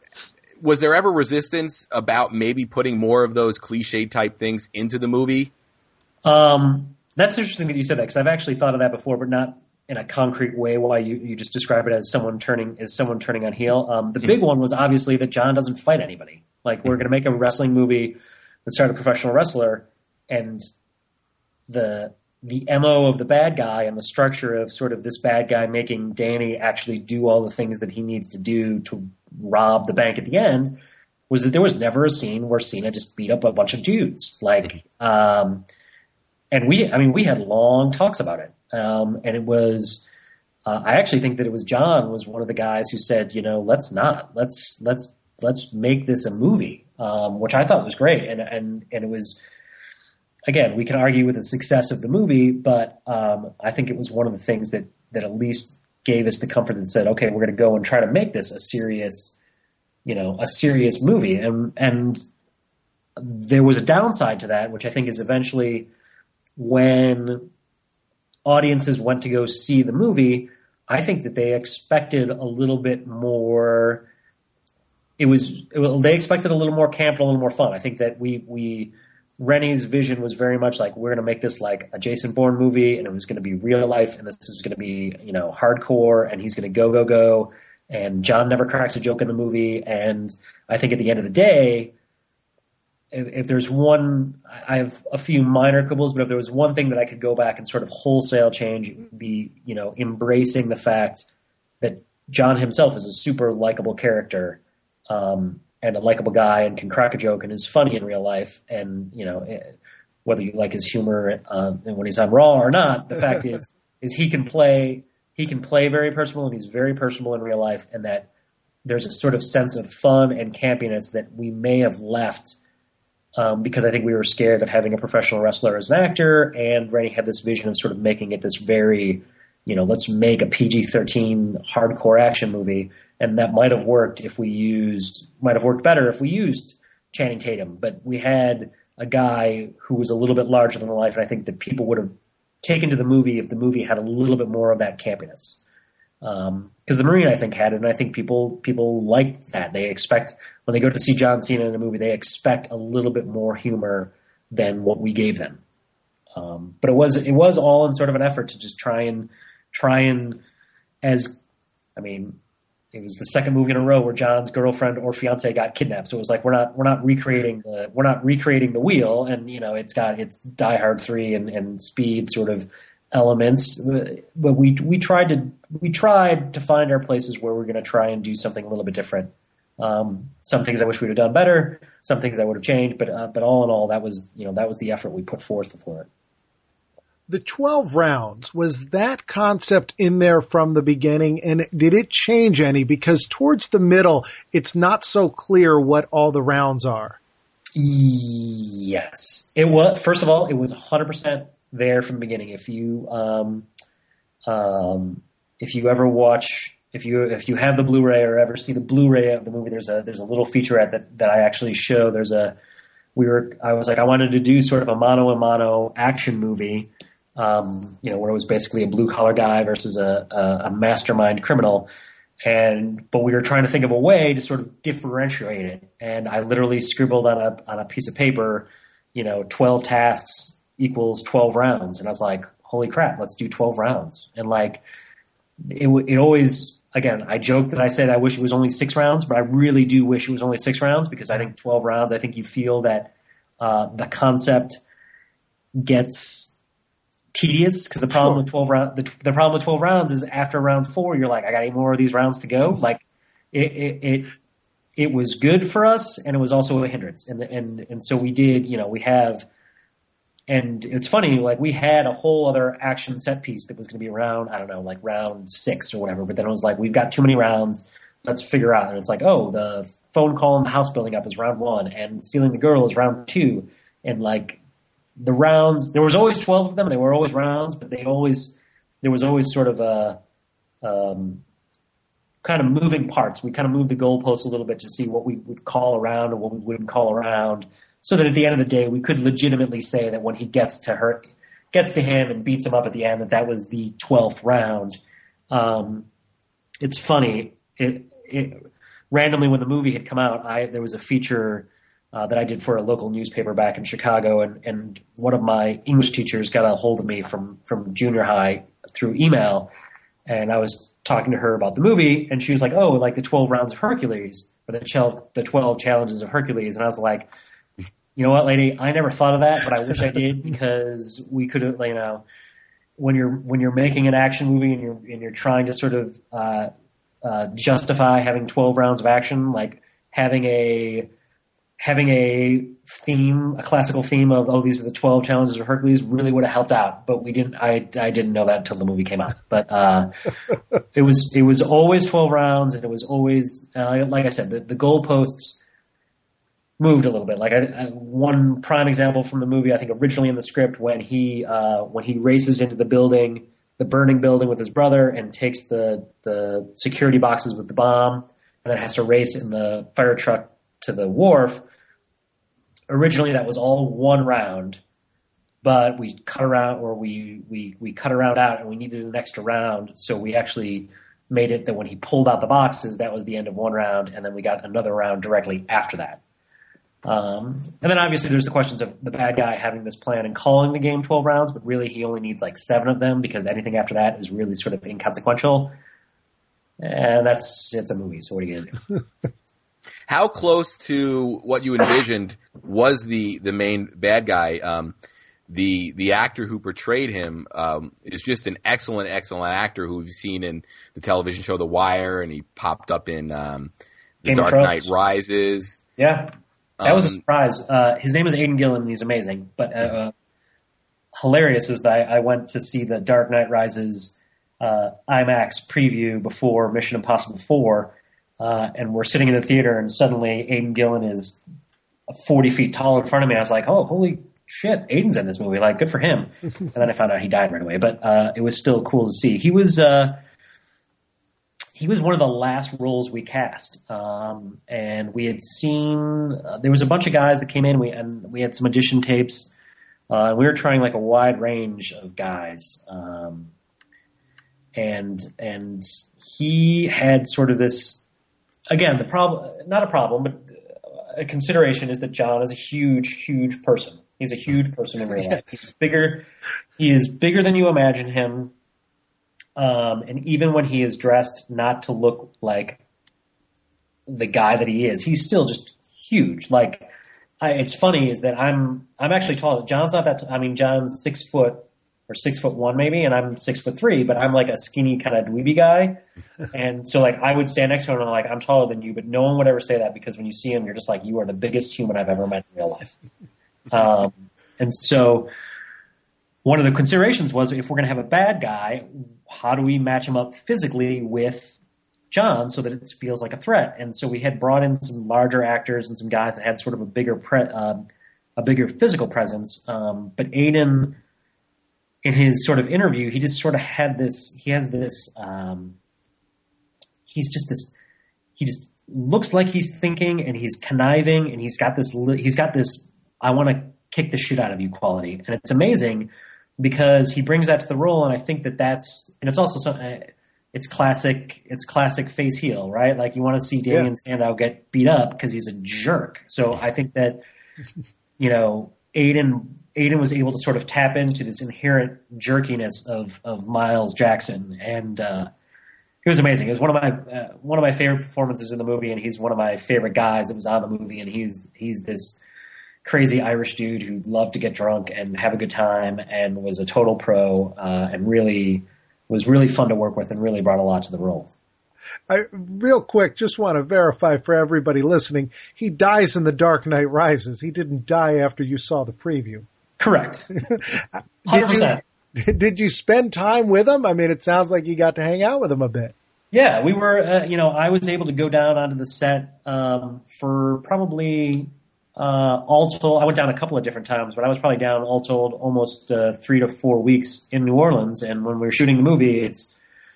[SPEAKER 8] Was there ever resistance about maybe putting more of those cliche type things into the movie?
[SPEAKER 9] Um, that's interesting that you said that because I've actually thought of that before, but not in a concrete way. Why you, you just describe it as someone turning as someone turning on heel. Um, the big one was obviously that John doesn't fight anybody. Like we're going to make a wrestling movie that started a professional wrestler, and the the M O of the bad guy and the structure of sort of this bad guy making Danny actually do all the things that he needs to do to rob the bank at the end was that there was never a scene where Cena just beat up a bunch of dudes. Like, um, and we, I mean, we had long talks about it. Um, and it was, uh, I actually think that it was John was one of the guys who said, you know, let's not, let's, let's, let's make this a movie, um, which I thought was great. And, and, and it was, again, we can argue with the success of the movie, but, um, I think it was one of the things that, that at least gave us the comfort and said, okay, we're going to go and try to make this a serious, you know, a serious movie. And, and there was a downside to that, which I think is eventually when audiences went to go see the movie, I think that they expected a little bit more. It was it, they expected a little more camp and a little more fun. I think that we we Rennie's vision was very much like we're going to make this like a Jason Bourne movie, and it was going to be real life, and this is going to be you know hardcore, and he's going to go go go. And John never cracks a joke in the movie, and I think at the end of the day, If, if there's one, I have a few minor quibbles, but if there was one thing that I could go back and sort of wholesale change, it would be, you know, embracing the fact that John himself is a super likable character, um, and a likable guy and can crack a joke and is funny in real life. And, you know, whether you like his humor, uh, and when he's on Raw or not, the fact is, is he can play, he can play very personal and he's very personable in real life. And that there's a sort of sense of fun and campiness that we may have left Um, because I think we were scared of having a professional wrestler as an actor, and Rennie had this vision of sort of making it this very, you know, let's make a P G thirteen hardcore action movie, and that might have worked if we used, might have worked better if we used Channing Tatum, but we had a guy who was a little bit larger than life, and I think that people would have taken to the movie if the movie had a little bit more of that campiness. Um, because the Marine, I think, had it, and I think people people liked that. They expect, when they go to see John Cena in a movie, they expect a little bit more humor than what we gave them. Um, but it was it was all in sort of an effort to just try and try and as I mean, it was the second movie in a row where John's girlfriend or fiance got kidnapped. So it was like we're not we're not recreating the we're not recreating the wheel, and you know it's got it's Die Hard three and, and Speed sort of elements, but we we tried to we tried to find our places where we're going to try and do something a little bit different. Um, some things I wish we'd have done better, some things I would have changed, but uh, but all in all, that was you know that was the effort we put forth for it.
[SPEAKER 7] The twelve rounds, was that concept in there from the beginning, and did it change any? Because towards the middle, it's not so clear what all the rounds are.
[SPEAKER 9] Yes, it was. First of all, it was one hundred percent there from the beginning. If you um, um, if you ever watch, if you if you have the Blu-ray or ever see the Blu-ray of the movie, there's a there's a little featurette that that I actually show. There's a we were I was like I wanted to do sort of a mano a mano action movie, um, you know, where it was basically a blue collar guy versus a, a a mastermind criminal, and but we were trying to think of a way to sort of differentiate it, and I literally scribbled on a on a piece of paper, you know, twelve tasks equals twelve rounds. And I was like, holy crap, let's do twelve rounds. And like, it, it always, again, I joke that I said I wish it was only six rounds, but I really do wish it was only six rounds because I think twelve rounds, I think you feel that uh, the concept gets tedious because the problem sure. with twelve round, the, the problem with twelve rounds is after round four, you're like, I got eight more of these rounds to go. Like it, it, it, it was good for us and it was also a hindrance. And, and, and so we did, you know, we have, and it's funny, like we had a whole other action set piece that was going to be around, I don't know, like round six or whatever. But then it was like, we've got too many rounds. Let's figure out. And it's like, oh, the phone call in the house building up is round one and stealing the girl is round two. And like the rounds, there was always twelve of them. They were always rounds, but they always, there was always sort of a, um, kind of moving parts. We kind of moved the goalposts a little bit to see what we would call around and what we wouldn't call around. So that at the end of the day, we could legitimately say that when he gets to her, gets to him and beats him up at the end, that that was the twelfth round. Um, it's funny. It, it randomly when the movie had come out, I there was a feature uh, that I did for a local newspaper back in Chicago, and, and one of my English teachers got a hold of me from from junior high through email, and I was talking to her about the movie, and she was like, "Oh, like the twelve rounds of Hercules, or the twelve the twelve challenges of Hercules," and I was like, you know what, lady? I never thought of that, but I wish I did because we could have, you know, when you're when you're making an action movie and you're and you're trying to sort of uh, uh, justify having twelve rounds of action, like having a having a theme, a classical theme of oh, these are the twelve challenges of Hercules, really would have helped out. But we didn't. I I didn't know that until the movie came out. But uh, it was it was always twelve rounds, and it was always uh, like I said, the, the goalposts moved a little bit. Like I, I, one prime example from the movie, I think originally in the script, when he uh, when he races into the building, the burning building with his brother, and takes the the security boxes with the bomb, and then has to race in the fire truck to the wharf. Originally, that was all one round, but we cut around, or we we we cut a round out, and we needed an extra round, so we actually made it that when he pulled out the boxes, that was the end of one round, and then we got another round directly after that. Um, and then obviously there's the questions of the bad guy having this plan and calling the game twelve rounds, but really he only needs like seven of them because anything after that is really sort of inconsequential. And that's, it's a movie, so what are you going to do?
[SPEAKER 8] How close to what you envisioned was the, the main bad guy? Um, the, the actor who portrayed him, um, is just an excellent, excellent actor who we've seen in the television show The Wire, and he popped up in, um, The Dark Knight Rises.
[SPEAKER 9] Yeah. That was a surprise. Uh, his name is Aidan Gillen, and he's amazing. But uh, hilarious is that I, I went to see the Dark Knight Rises uh, IMAX preview before Mission Impossible four, uh, and we're sitting in the theater, and suddenly Aidan Gillen is forty feet tall in front of me. I was like, oh, holy shit, Aidan's in this movie. Like, good for him. And then I found out he died right away. But uh, it was still cool to see. He was... Uh, He was one of the last roles we cast, um, and we had seen uh, there was a bunch of guys that came in. We and we had some audition tapes. Uh, we were trying like a wide range of guys, um, and and he had sort of this. Again, the problem, not a problem, but a consideration is that John is a huge, huge person. He's a huge person in real life.
[SPEAKER 7] Yes.
[SPEAKER 9] He's bigger. He is bigger than you imagine him. Um, and even when he is dressed not to look like the guy that he is, he's still just huge. Like, I, it's funny is that I'm, I'm actually tall. John's not that, t- I mean, John's six foot or six foot one maybe, and I'm six foot three, but I'm like a skinny kind of dweeby guy. And so like, I would stand next to him and I'm like, I'm taller than you, but no one would ever say that because when you see him, you're just like, you are the biggest human I've ever met in real life. Um, and so one of the considerations was if we're going to have a bad guy, how do we match him up physically with John so that it feels like a threat? And so we had brought in some larger actors and some guys that had sort of a bigger pre- uh, a bigger physical presence. Um, but Aidan, in his sort of interview, he just sort of had this. He has this. Um, he's just this. He just looks like he's thinking, and he's conniving, and he's got this. He's got this. I want to kick the shit out of you quality, and it's amazing. Because he brings that to the role, and I think that that's, and it's also some, uh, it's classic, it's classic face heel, right? Like you want to see Damian yeah. Sandow get beat up because he's a jerk. So I think that, you know, Aiden Aiden was able to sort of tap into this inherent jerkiness of of Miles Jackson, and uh, it was amazing. It was one of my uh, one of my favorite performances in the movie, and he's one of my favorite guys that was on the movie, and he's he's this crazy Irish dude who loved to get drunk and have a good time, and was a total pro, uh, and really was really fun to work with, and really brought a lot to the role.
[SPEAKER 7] I, real quick, just want to verify for everybody listening, he dies in The Dark Knight Rises. He didn't die after you saw the preview.
[SPEAKER 9] Correct. one hundred percent.
[SPEAKER 7] Did you, did you spend time with him? I mean, it sounds like you got to hang out with him a bit.
[SPEAKER 9] Yeah, we were, uh, you know, I was able to go down onto the set um, for probably uh, all told. I went down a couple of different times, but I was probably down all told almost uh, three to four weeks in New Orleans. And when we were shooting the movie, it's,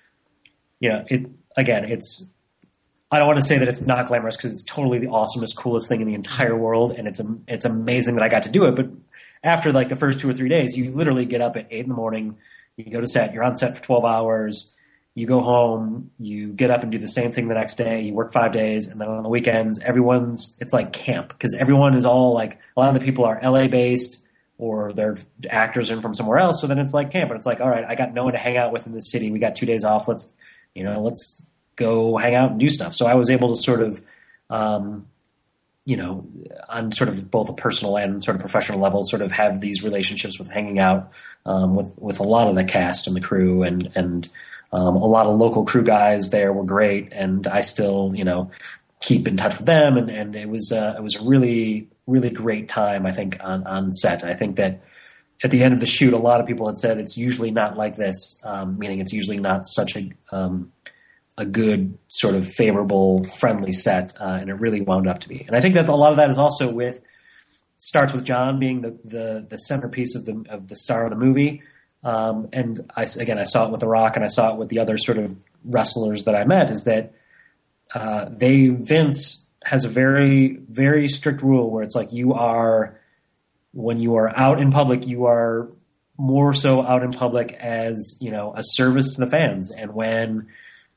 [SPEAKER 9] you know, it again, it's, I don't want to say that it's not glamorous because it's totally the awesomest, coolest thing in the entire world. And it's, it's amazing that I got to do it. But after like the first two or three days, you literally get up at eight in the morning, you go to set, you're on set for twelve hours, you go home, you get up and do the same thing the next day, you work five days, and then on the weekends, everyone's, it's like camp, because everyone is all like, a lot of the people are L A based, or they're actors in from somewhere else, so then it's like camp, and it's like, all right, I got no one to hang out with in this city, we got two days off, let's, you know, let's go hang out and do stuff. So I was able to sort of, um, you know, on sort of both a personal and sort of professional level, sort of have these relationships with hanging out um, with with a lot of the cast and the crew, and and um, a lot of local crew guys there were great, and I still, you know, keep in touch with them, and, and it was uh, it was a really really great time, I think, on on set. I think that at the end of the shoot, a lot of people had said it's usually not like this, um, meaning it's usually not such a um, a good sort of favorable, friendly set, uh, and it really wound up to be. And I think that a lot of that is also with, starts with John being the, the, the centerpiece of the of the star of the movie. Um, and I, again, I saw it with The Rock, and I saw it with the other sort of wrestlers that I met, is that uh, they, Vince has a very, very strict rule where it's like you are, when you are out in public, you are more so out in public as, you know, a service to the fans. And when,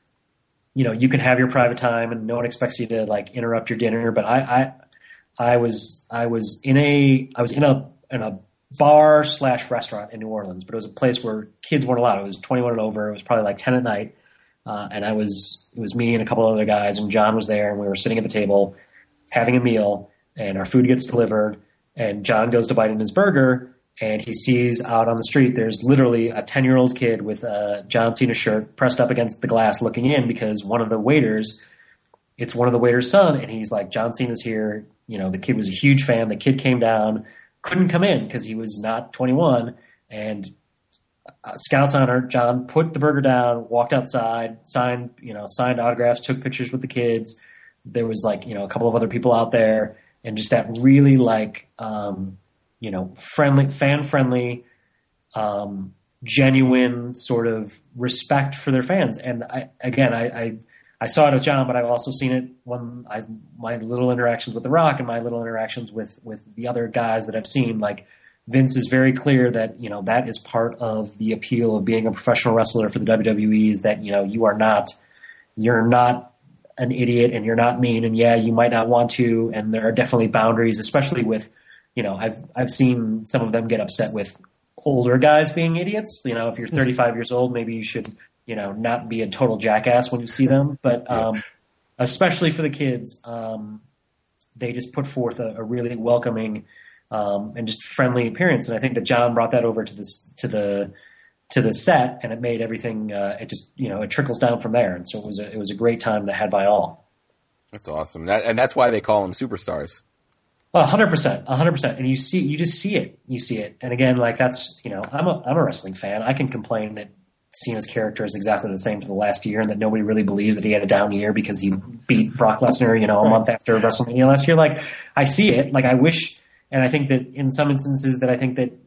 [SPEAKER 9] you know, you can have your private time and no one expects you to like interrupt your dinner. But I, I, I was, I was in a, I was in a, in a bar slash restaurant in New Orleans, but it was a place where kids weren't allowed. It was twenty-one and over. It was probably like ten at night. Uh, and I was, it was me and a couple of other guys, and John was there, and we were sitting at the table having a meal, and our food gets delivered, and John goes to bite in his burger, and he sees out on the street, there's literally a ten-year-old kid with a John Cena shirt pressed up against the glass looking in, because one of the waiters, it's one of the waiter's son, and he's like, John Cena's here. You know, the kid was a huge fan. The kid came down, couldn't come in because he was not twenty-one, and uh, Scout's honor, John put the burger down, walked outside, signed, you know, signed autographs, took pictures with the kids. There was like, you know, a couple of other people out there, and just that really like, um, you know, friendly, fan-friendly, um, genuine sort of respect for their fans. And I, again, I, I, I saw it with John, but I've also seen it when I, my little interactions with The Rock and my little interactions with, with the other guys that I've seen. Like, Vince is very clear that, you know, that is part of the appeal of being a professional wrestler for the W W E, is that, you know, you are not, you're not an idiot, and you're not mean, and yeah, you might not want to, and there are definitely boundaries, especially with, you know, I've I've seen some of them get upset with older guys being idiots. You know, if you're thirty-five years old, maybe you should, you know, not be a total jackass when you see them. But um, yeah. especially for the kids, um, they just put forth a, a really welcoming um, and just friendly appearance. And I think that John brought that over to this to the to the set, and it made everything. Uh, it just, you know, it trickles down from there. And so it was a, it was a great time that had by all.
[SPEAKER 8] That's awesome, that, and that's why they call them superstars.
[SPEAKER 9] A hundred percent, a hundred percent. And you see, you just see it. You see it. And again, like that's, you know, I'm a, I'm a wrestling fan. I can complain that Cena's character is exactly the same for the last year, and that nobody really believes that he had a down year because he beat Brock Lesnar, you know, a right. month after WrestleMania last year. Like, I see it. Like, I wish, and I think that in some instances that I think that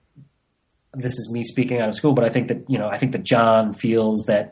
[SPEAKER 9] this is me speaking out of school, but I think that, you know, I think that John feels that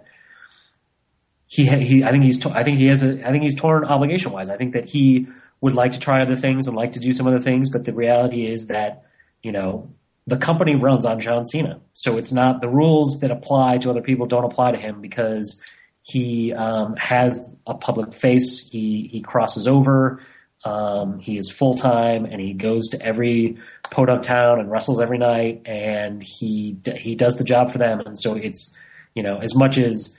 [SPEAKER 9] he, he, I think he's, I think he has a, I think he's torn obligation wise. I think that he would like to try other things and like to do some other things, but the reality is that, you know, the company runs on John Cena. So it's not, the rules that apply to other people don't apply to him, because he um, has a public face. He, he crosses over. Um, he is full time, and he goes to every podunk town and wrestles every night, and he he does the job for them. And so it's, you know, as much as,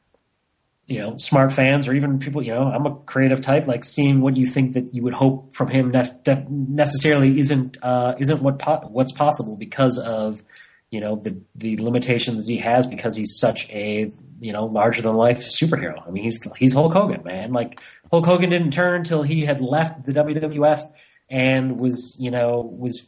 [SPEAKER 9] you know, smart fans or even people, you know, I'm a creative type, like seeing what you think that you would hope from him nef- def- necessarily isn't uh, isn't what po- what's possible because of, you know, the the limitations that he has because he's such a, you know, larger than life superhero. I mean, he's he's Hulk Hogan, man. Like Hulk Hogan didn't turn until he had left the W W F and was, you know, was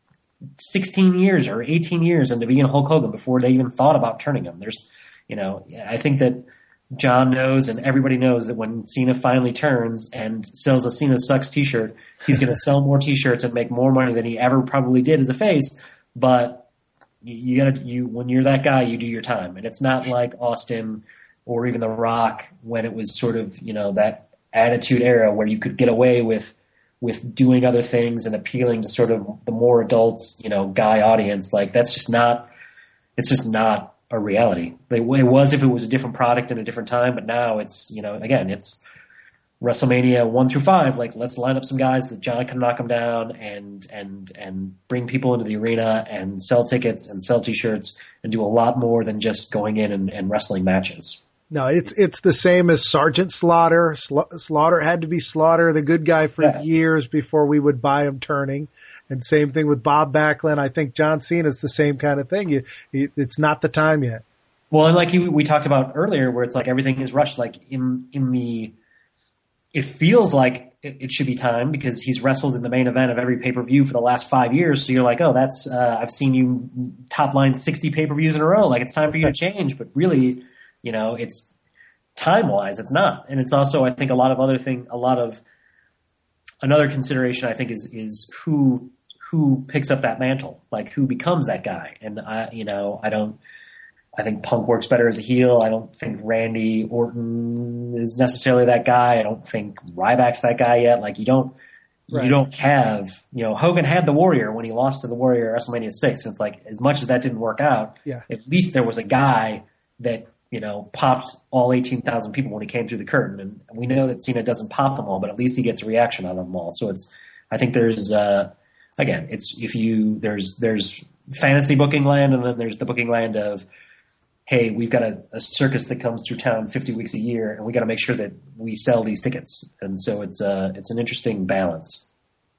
[SPEAKER 9] sixteen years or eighteen years into being Hulk Hogan before they even thought about turning him. There's, you know, I think that John knows and everybody knows that when Cena finally turns and sells a Cena Sucks t-shirt, he's going to sell more t-shirts and make more money than he ever probably did as a face. But you gotta, you, when you're that guy, you do your time. And it's not like Austin or even The Rock when it was sort of, you know, that Attitude Era where you could get away with, with doing other things and appealing to sort of the more adult, you know, guy audience. Like that's just not, it's just not a reality. It was if it was a different product in a different time, but now it's, you know, again, it's WrestleMania one through five. Like, let's line up some guys that John can knock them down and and and bring people into the arena and sell tickets and sell T-shirts and do a lot more than just going in and, and wrestling matches.
[SPEAKER 7] No, it's it's the same as Sergeant Slaughter. Sla- Slaughter had to be Slaughter, the good guy, for
[SPEAKER 9] Yeah.
[SPEAKER 7] years before we would buy him turning. And same thing with Bob Backlund. I think John Cena's the same kind of thing. You, you, it's not the time yet.
[SPEAKER 9] Well, and like you, we talked about earlier, where it's like everything is rushed. Like in in the, it feels like it, it should be time because he's wrestled in the main event of every pay per view for the last five years. So you're like, oh, that's uh, I've seen you top line sixty pay per views in a row. Like it's time for you to change. But really, you know, it's time wise, it's not. And it's also, I think, a lot of other thing, a lot of another consideration. I think is is who who picks up that mantle, like who becomes that guy. And I, you know, I don't. I think Punk works better as a heel. I don't think Randy Orton is necessarily that guy. I don't think Ryback's that guy yet. Like you don't, right. you don't have, you know, Hogan had the Warrior when he lost to the Warrior at WrestleMania six. And it's like, as much as that didn't work out,
[SPEAKER 7] yeah.
[SPEAKER 9] at least there was a guy that, you know, popped all eighteen thousand people when he came through the curtain. And we know that Cena doesn't pop them all, but at least he gets a reaction out of them all. So it's, I think there's, uh, again, it's, if you, there's, there's fantasy booking land and then there's the booking land of, hey, we've got a, a circus that comes through town fifty weeks a year, and we got to make sure that we sell these tickets. And so it's uh, it's an interesting balance.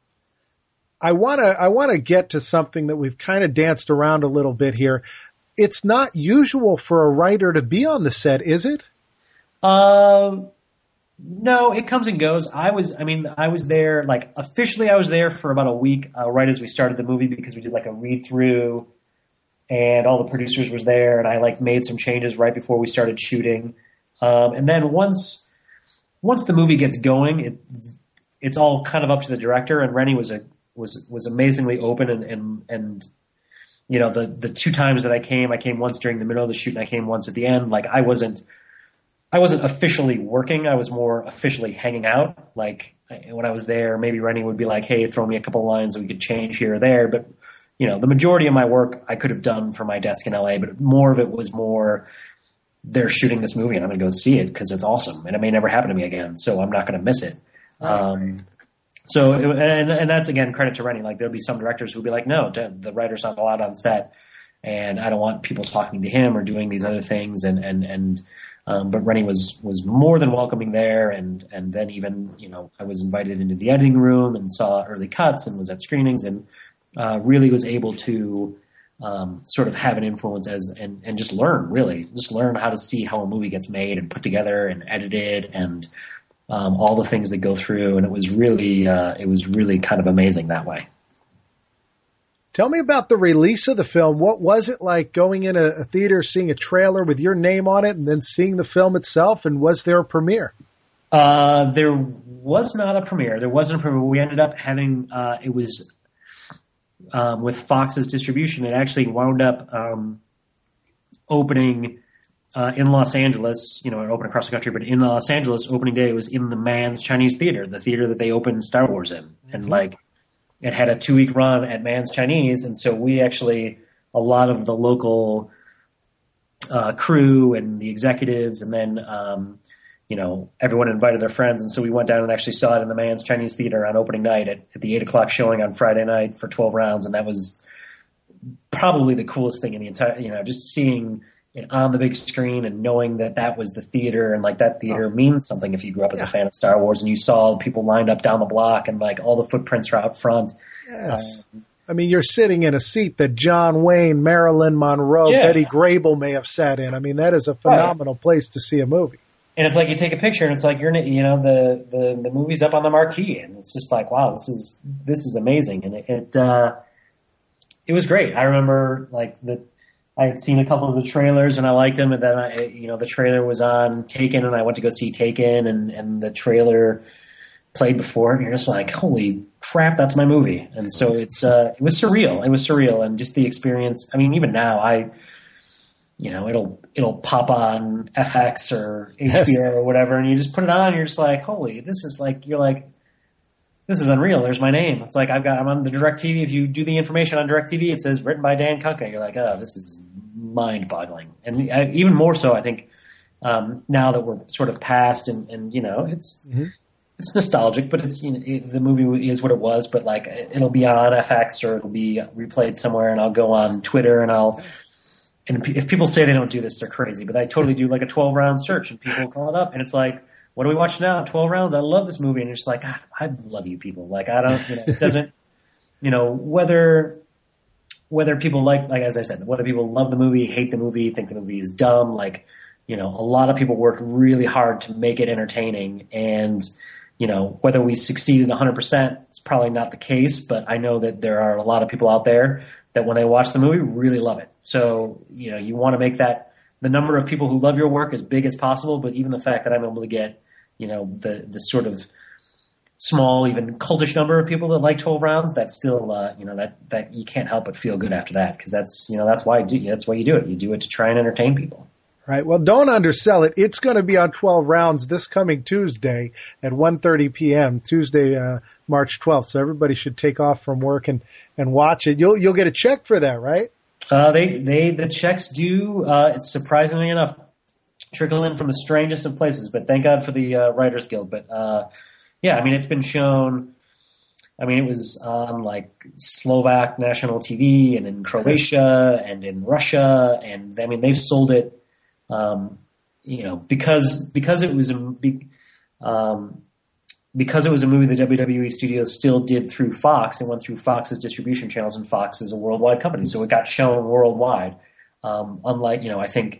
[SPEAKER 7] I want to I want to get to something that we've kind of danced around a little bit here. It's not usual for a writer to be on the set, is it?
[SPEAKER 9] Um, no, it comes and goes. I was, I mean, I was there, like officially, I was there for about a week uh, right as we started the movie because we did like a read through. And all the producers was there, and I like made some changes right before we started shooting. Um, and then once once the movie gets going, it, it's all kind of up to the director. And Rennie was a was was amazingly open, and and and you know the the two times that I came, I came once during the middle of the shoot, and I came once at the end. Like I wasn't I wasn't officially working; I was more officially hanging out. Like when I was there, maybe Rennie would be like, "Hey, throw me a couple lines that we could change here or there," but you know, the majority of my work I could have done from my desk in L A, but more of it was more, they're shooting this movie and I'm going to go see it because it's awesome and it may never happen to me again, so I'm not going to miss it. Um, so, and, and that's, again, credit to Rennie. Like, there'll be some directors who'll be like, no, the writer's not allowed on set and I don't want people talking to him or doing these other things. And, and, and um, but Rennie was, was more than welcoming there. And, and then even, you know, I was invited into the editing room and saw early cuts and was at screenings and, Uh, really was able to um, sort of have an influence as and, and just learn, really. Just learn how to see how a movie gets made and put together and edited and um, all the things that go through. And it was really uh, it was really kind of amazing that way.
[SPEAKER 7] Tell me about the release of the film. What was it like going in a, a theater, seeing a trailer with your name on it, and then seeing the film itself? And was there a premiere?
[SPEAKER 9] Uh, there was not a premiere. There wasn't a premiere. We ended up having uh, – it was – Um, with Fox's distribution, it actually wound up um, opening uh, in Los Angeles. You know, it opened across the country, but in Los Angeles, opening day was in the Mann's Chinese Theater, the theater that they opened Star Wars in. Mm-hmm. And like, it had a two-week run at Mann's Chinese, and so we actually, a lot of the local uh, crew and the executives, and then um, you know, everyone invited their friends, and so we went down and actually saw it in the Mann's Chinese Theater on opening night at, at the eight o'clock showing on Friday night for twelve rounds, and that was probably the coolest thing in the entire, you know, just seeing it on the big screen and knowing that that was the theater, and like that theater oh. means something if you grew up as yeah. a fan of Star Wars and you saw people lined up down the block and like all the footprints are out front.
[SPEAKER 7] Yes. Um, I mean, you're sitting in a seat that John Wayne, Marilyn Monroe, yeah. Betty Grable may have sat in. I mean, that is a phenomenal right. place to see a movie. And
[SPEAKER 9] it's like you take a picture, and it's like you're, you know, the, the, the movie's up on the marquee, and it's just like, wow, this is this is amazing, and it it, uh, it was great. I remember like the I had seen a couple of the trailers, and I liked them, and then I, you know, the trailer was on Taken, and I went to go see Taken, and and the trailer played before, and you're just like, holy crap, that's my movie, and so it's uh, it was surreal. It was surreal, and just the experience. I mean, even now, I. You know, it'll it'll pop on F X or H B O yes. or whatever, and you just put it on, and you're just like, holy, this is like, you're like, this is unreal. There's my name. It's like I've got, I'm on the DirecTV. If you do the information on DirecTV, it says written by Dan Kunke. You're like, oh, this is mind-boggling. And I, even more so, I think, um, now that we're sort of past, and, and you know, it's mm-hmm. it's nostalgic, but it's, you know, it, the movie is what it was. But like, it'll be on F X or it'll be replayed somewhere, and I'll go on Twitter and I'll. And if people say they don't do this, they're crazy. But I totally do like a twelve round search, and people call it up, and it's like, what do we watch now? twelve rounds. I love this movie, and it's just like, God, I love you people. Like I don't, you know, it doesn't, you know, whether whether people like, like as I said, whether people love the movie, hate the movie, think the movie is dumb. Like, you know, a lot of people work really hard to make it entertaining, and you know, whether we succeeded one hundred percent is probably not the case. But I know that there are a lot of people out there that when they watch the movie really love it. So, you know, you want to make that the number of people who love your work as big as possible, but even the fact that I'm able to get, you know, the, the sort of small, even cultish number of people that like twelve rounds, that's still, uh, you know, that, that you can't help but feel good after that, because that's, you know, that's why I do, that's why you do it. You do it to try and entertain people.
[SPEAKER 7] Right. Well, don't undersell it. It's going to be on twelve rounds this coming Tuesday at one thirty p.m., Tuesday, uh, March twelfth. So everybody should take off from work and, and watch it. You'll, you'll get a check for that, right?
[SPEAKER 9] Uh, they, they, the checks do, uh, it's surprisingly enough, trickle in from the strangest of places, but thank God for the, uh, Writers Guild. But, uh, yeah, I mean, it's been shown, I mean, it was on like Slovak national T V and in Croatia and in Russia. And I mean, they've sold it, um, you know, because, because it was, a, um, because it was a movie the W W E studios still did through Fox, and went through Fox's distribution channels, and Fox is a worldwide company, so it got shown worldwide. Um, unlike, you know, I think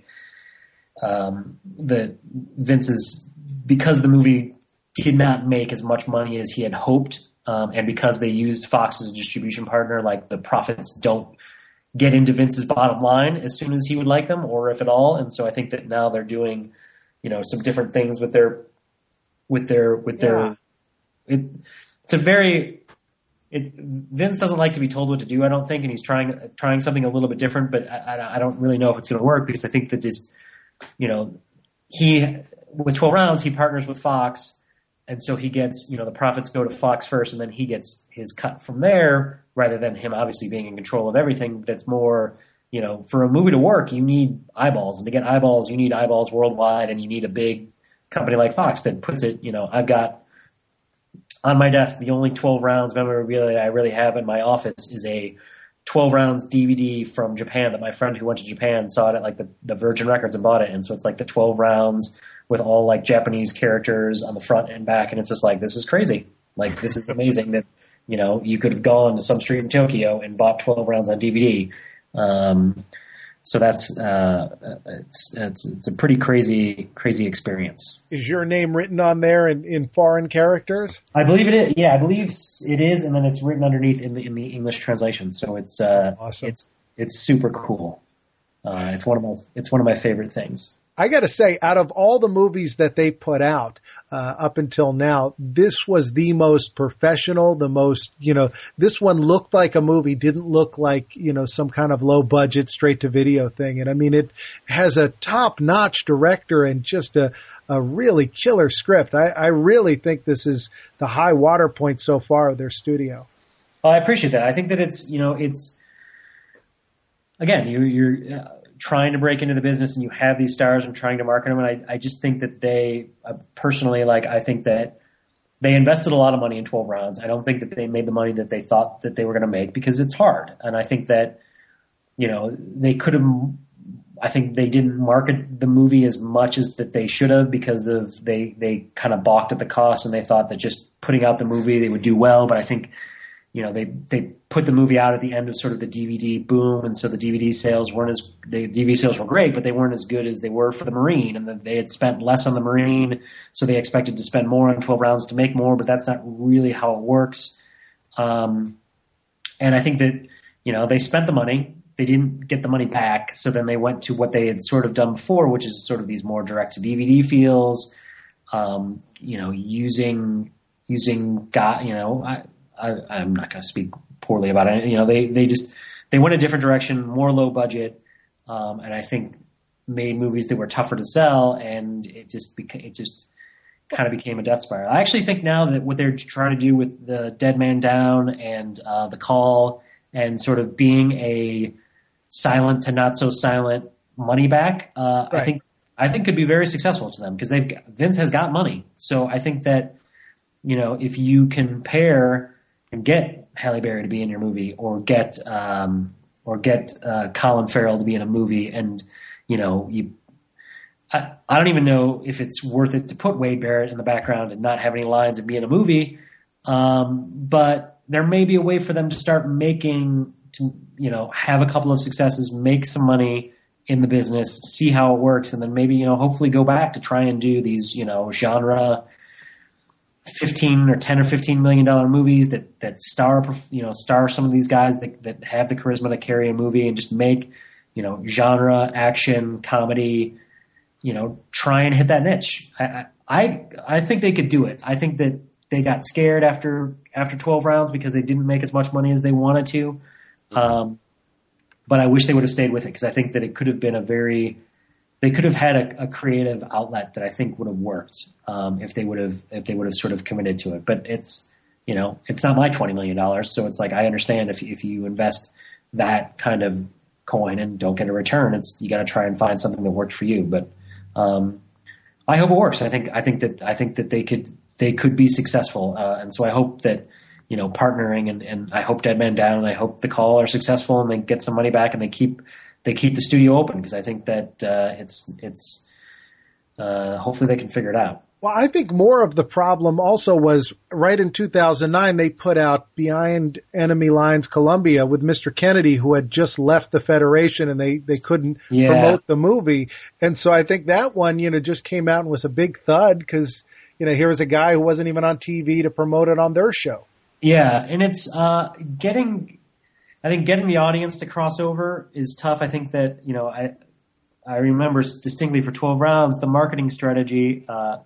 [SPEAKER 9] um, the Vince's, because the movie did not make as much money as he had hoped, um, and because they used Fox as a distribution partner, like the profits don't get into Vince's bottom line as soon as he would like them, or if at all. And so I think that now they're doing, you know, some different things with their, with their, with their. Yeah. It, it's a very it, Vince doesn't like to be told what to do, I don't think, and he's trying trying something a little bit different, but I, I don't really know if it's going to work, because I think that just, you know, he, with twelve rounds, he partners with Fox, and so he gets, you know, the profits go to Fox first, and then he gets his cut from there, rather than him obviously being in control of everything. That's more, you know, for a movie to work, you need eyeballs, and to get eyeballs, you need eyeballs worldwide, and you need a big company like Fox that puts it, you know, I've got on my desk, the only twelve rounds memorabilia I really have in my office is a twelve rounds D V D from Japan that my friend who went to Japan saw it at like the, the Virgin Records and bought it. And so it's like the twelve rounds with all like Japanese characters on the front and back. And it's just like, this is crazy. Like, this is amazing that, you know, you could have gone to some street in Tokyo and bought twelve rounds on D V D. Um, So that's uh, it's, it's it's a pretty crazy crazy experience.
[SPEAKER 7] Is your name written on there in, in foreign characters?
[SPEAKER 9] I believe it is. Yeah, I believe it is, and then it's written underneath in the in the English translation. So it's uh, awesome. It's it's super cool. Uh, it's one of my it's one of my favorite things.
[SPEAKER 7] I got to say, out of all the movies that they put out uh, up until now, this was the most professional, the most, you know, this one looked like a movie, didn't look like, you know, some kind of low budget straight to video thing. And I mean, it has a top notch director and just a, a really killer script. I, I really think this is the high water point so far of their studio.
[SPEAKER 9] Well, I appreciate that. I think that it's, you know, it's, again, you, you're, uh, trying to break into the business and you have these stars and trying to market them. And I, I just think that they uh, personally, like, I think that they invested a lot of money in twelve rounds. I don't think that they made the money that they thought that they were going to make because it's hard. And I think that, you know, they could have, I think they didn't market the movie as much as that they should have because of they, they kind of balked at the cost and they thought that just putting out the movie, they would do well. But I think, you know, they, they put the movie out at the end of sort of the D V D boom. And so the D V D sales weren't as, the D V D sales were great, but they weren't as good as they were for the Marine. And then they had spent less on the Marine. So they expected to spend more on twelve rounds to make more, but that's not really how it works. Um, and I think that, you know, they spent the money. They didn't get the money back. So then they went to what they had sort of done before, which is sort of these more direct to D V D feels, um, you know, using, using, God, you know, I, I, I'm not going to speak poorly about it. You know, they, they just, they went a different direction, more low budget. Um, and I think made movies that were tougher to sell. And it just became, it just kind of became a death spiral. I actually think now that what they're trying to do with the Dead Man Down and, uh, The Call and sort of being a silent to not so silent money back, uh, right. I think, I think could be very successful to them because they've, Vince has got money. So I think that, you know, if you can pair and get Halle Berry to be in your movie, or get um, or get uh, Colin Farrell to be in a movie, and you know, you, I, I don't even know if it's worth it to put Wade Barrett in the background and not have any lines and be in a movie. Um, but there may be a way for them to start making, to you know, have a couple of successes, make some money in the business, see how it works, and then maybe you know, hopefully go back to try and do these you know genre. fifteen or ten or fifteen million dollar movies that, that star, you know, star some of these guys that, that have the charisma to carry a movie and just make, you know, genre, action, comedy, you know, try and hit that niche. I, I, I think they could do it. I think that they got scared after, after twelve rounds because they didn't make as much money as they wanted to. Mm-hmm. Um, but I wish they would have stayed with it because I think that it could have been a very, they could have had a, a creative outlet that I think would have worked um, if they would have if they would have sort of committed to it. But it's you know it's not my twenty million dollars, so it's like I understand if if you invest that kind of coin and don't get a return, it's you got to try and find something that worked for you. But um, I hope it works. I think I think that I think that they could they could be successful, uh, and so I hope that you know partnering and, and I hope Dead Man Down and I hope The Call are successful and they get some money back and they keep. They keep the studio open because I think that uh, it's it's uh, hopefully they can figure it out.
[SPEAKER 7] Well, I think more of the problem also was right in two thousand nine they put out Behind Enemy Lines Colombia with Mister Kennedy, who had just left the Federation, and they, they couldn't yeah. promote the movie. And so I think that one, you know, just came out and was a big thud because, you know, here was a guy who wasn't even on T V to promote it on their show.
[SPEAKER 9] Yeah, and it's uh, getting... I think getting the audience to cross over is tough. I think that, you know, I I remember distinctly for twelve rounds, the marketing strategy uh,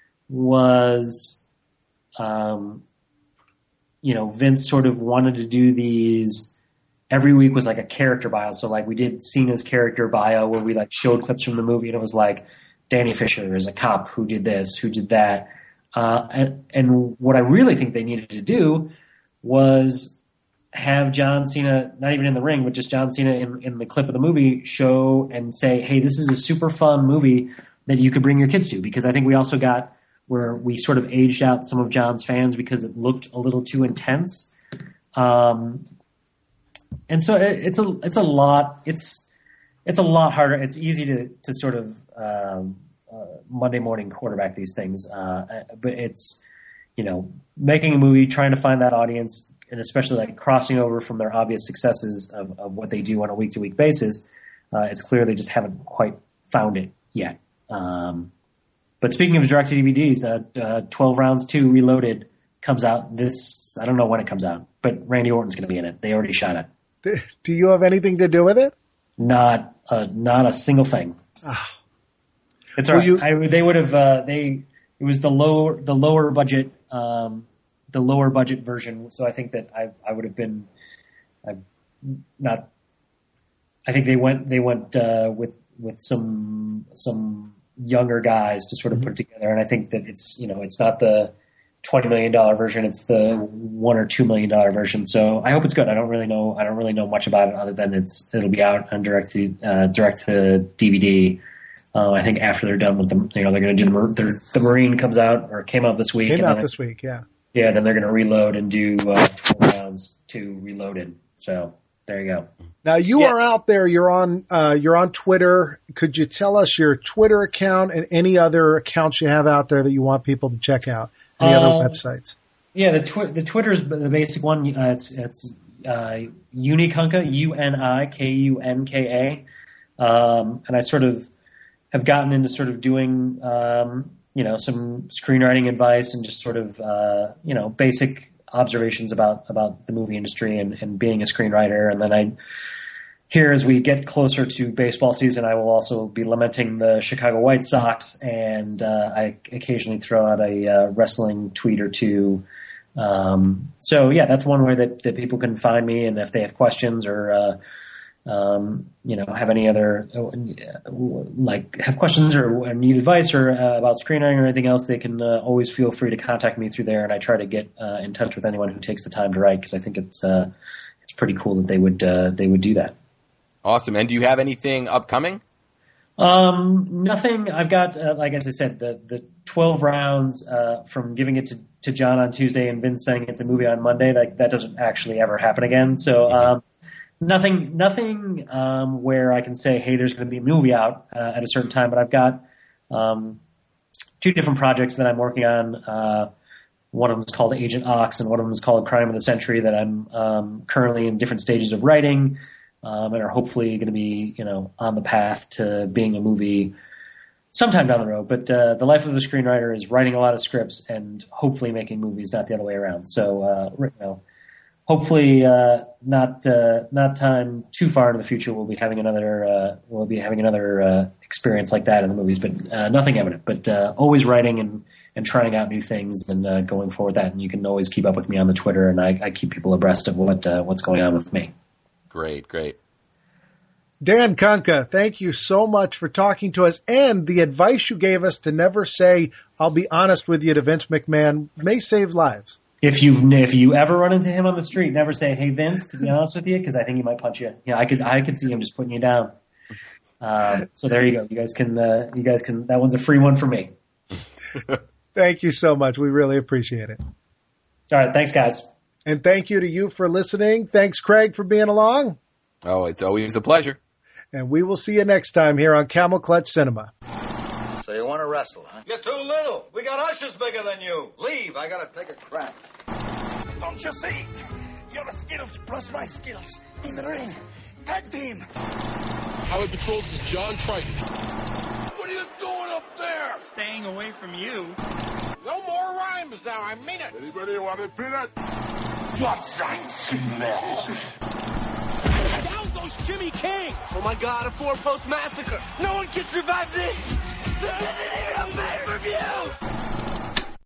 [SPEAKER 9] was, um, you know, Vince sort of wanted to do these, every week was like a character bio. So like we did Cena's character bio where we like showed clips from the movie and it was like Danny Fisher is a cop who did this, who did that. Uh, and, and what I really think they needed to do was have John Cena, not even in the ring, but just John Cena in, in the clip of the movie show and say, hey, this is a super fun movie that you could bring your kids to. Because I think we also got where we sort of aged out some of John's fans because it looked a little too intense. Um, and so it, it's a, it's a lot, it's, it's a lot harder. It's easy to, to sort of, um, uh, Monday morning quarterback these things. Uh, but it's, you know, making a movie, trying to find that audience, and especially like crossing over from their obvious successes of, of what they do on a week to week basis. Uh, it's clear they just haven't quite found it yet. Um, but speaking of direct to D V Ds, uh, uh, twelve rounds two Reloaded comes out this, I don't know when it comes out, but Randy Orton's going to be in it. They already shot it.
[SPEAKER 7] Do you have anything to do with it?
[SPEAKER 9] Not, uh, not a single thing. Oh. It's all right.
[SPEAKER 7] You...
[SPEAKER 9] I, they would have, uh, they, it was the lower, the lower budget, um, the lower budget version. So I think that I, I would have been, I not, I think they went, they went, uh, with, with some, some younger guys to sort of mm-hmm. put it together. And I think that it's, you know, it's not the, twenty million dollars version. It's the one or two million dollars version. So I hope it's good. I don't really know. I don't really know much about it other than it's it'll be out on direct to uh, direct to D V D. Uh, I think after they're done with the, you know, they're going to do the, the the Marine comes out or came out this week.
[SPEAKER 7] Came
[SPEAKER 9] and
[SPEAKER 7] out
[SPEAKER 9] then,
[SPEAKER 7] this week, yeah.
[SPEAKER 9] Yeah, then they're going to reload and do uh, four rounds two Reloaded. So there you go.
[SPEAKER 7] Now you
[SPEAKER 8] Yeah.
[SPEAKER 7] are out there. You're on. Uh, you're on Twitter. Could you tell us your Twitter account and any other accounts you have out there that you want people to check out? Any
[SPEAKER 9] Uh,
[SPEAKER 7] other websites?
[SPEAKER 9] Yeah, the twi- the Twitter's the basic one. Uh, it's it's uh, Unikunka, U N I K U N K A, um, and I sort of have gotten into sort of doing um, you know some screenwriting advice and just sort of uh, you know basic observations about about the movie industry and, and being a screenwriter. And then I here as we get closer to baseball season, I will also be lamenting the Chicago White Sox, and uh, I occasionally throw out a uh, wrestling tweet or two. Um, so yeah, that's one way that, that people can find me, and if they have questions or uh, um, you know have any other uh, like have questions or need advice or uh, about screenwriting or anything else, they can uh, always feel free to contact me through there, and I try to get uh, in touch with anyone who takes the time to write, because I think it's uh, it's pretty cool that they would uh, they would do that.
[SPEAKER 8] Awesome. And do you have anything upcoming?
[SPEAKER 9] Um, nothing. I've got, uh, like as I said, the, the twelve rounds, uh, from giving it to, to John on Tuesday and Vince saying it's a movie on Monday. Like that doesn't actually ever happen again. So, um, nothing, nothing, um, where I can say, hey, there's going to be a movie out, uh, at a certain time, but I've got, um, two different projects that I'm working on. Uh, one of them is called Agent Ox and one of them is called Crime of the Century that I'm, um, currently in different stages of writing. Um, and are hopefully going to be, you know, on the path to being a movie sometime down the road. But uh, the life of a screenwriter is writing a lot of scripts and hopefully making movies, not the other way around. So, uh, you know, hopefully uh, not uh, not time too far into the future, we'll be having another uh, we'll be having another uh, experience like that in the movies. But uh, nothing imminent. But uh, always writing and, and trying out new things and uh, going forward with that. And you can always keep up with me on the Twitter, and I, I keep people abreast of what uh, what's going on with me.
[SPEAKER 8] Great, great.
[SPEAKER 7] Dan Kunka, thank you so much for talking to us, and the advice you gave us to never say, I'll be honest with you, to Vince McMahon may save lives.
[SPEAKER 9] If you if you ever run into him on the street, never say, "Hey Vince," to be honest with you, because I think he might punch you. Yeah, I could I could see him just putting you down. Um, so there you go. You guys can uh, you guys can. That one's a free one for me.
[SPEAKER 7] Thank you so much. We really appreciate it.
[SPEAKER 9] All right, thanks, guys.
[SPEAKER 7] And thank you to you for listening. Thanks, Craig, for being along.
[SPEAKER 8] Oh, it's always a pleasure.
[SPEAKER 7] And we will see you next time here on Camel Clutch Cinema.
[SPEAKER 2] So you want to wrestle, huh?
[SPEAKER 10] You're too little. We got ushers bigger than you. Leave. I got to take a crap.
[SPEAKER 11] Don't you see? Your skills plus my skills in the ring. Tag team.
[SPEAKER 12] Highway Patrol, this is John Triton.
[SPEAKER 3] What are you doing up there?
[SPEAKER 11] Staying away from you.
[SPEAKER 1] No more rhymes now. I mean it.
[SPEAKER 3] Anybody want a peanut?
[SPEAKER 11] What's I smell?
[SPEAKER 12] Down goes Jimmy King.
[SPEAKER 11] Oh my God, a four-post massacre. No one can survive this. This isn't even a pay-per-view.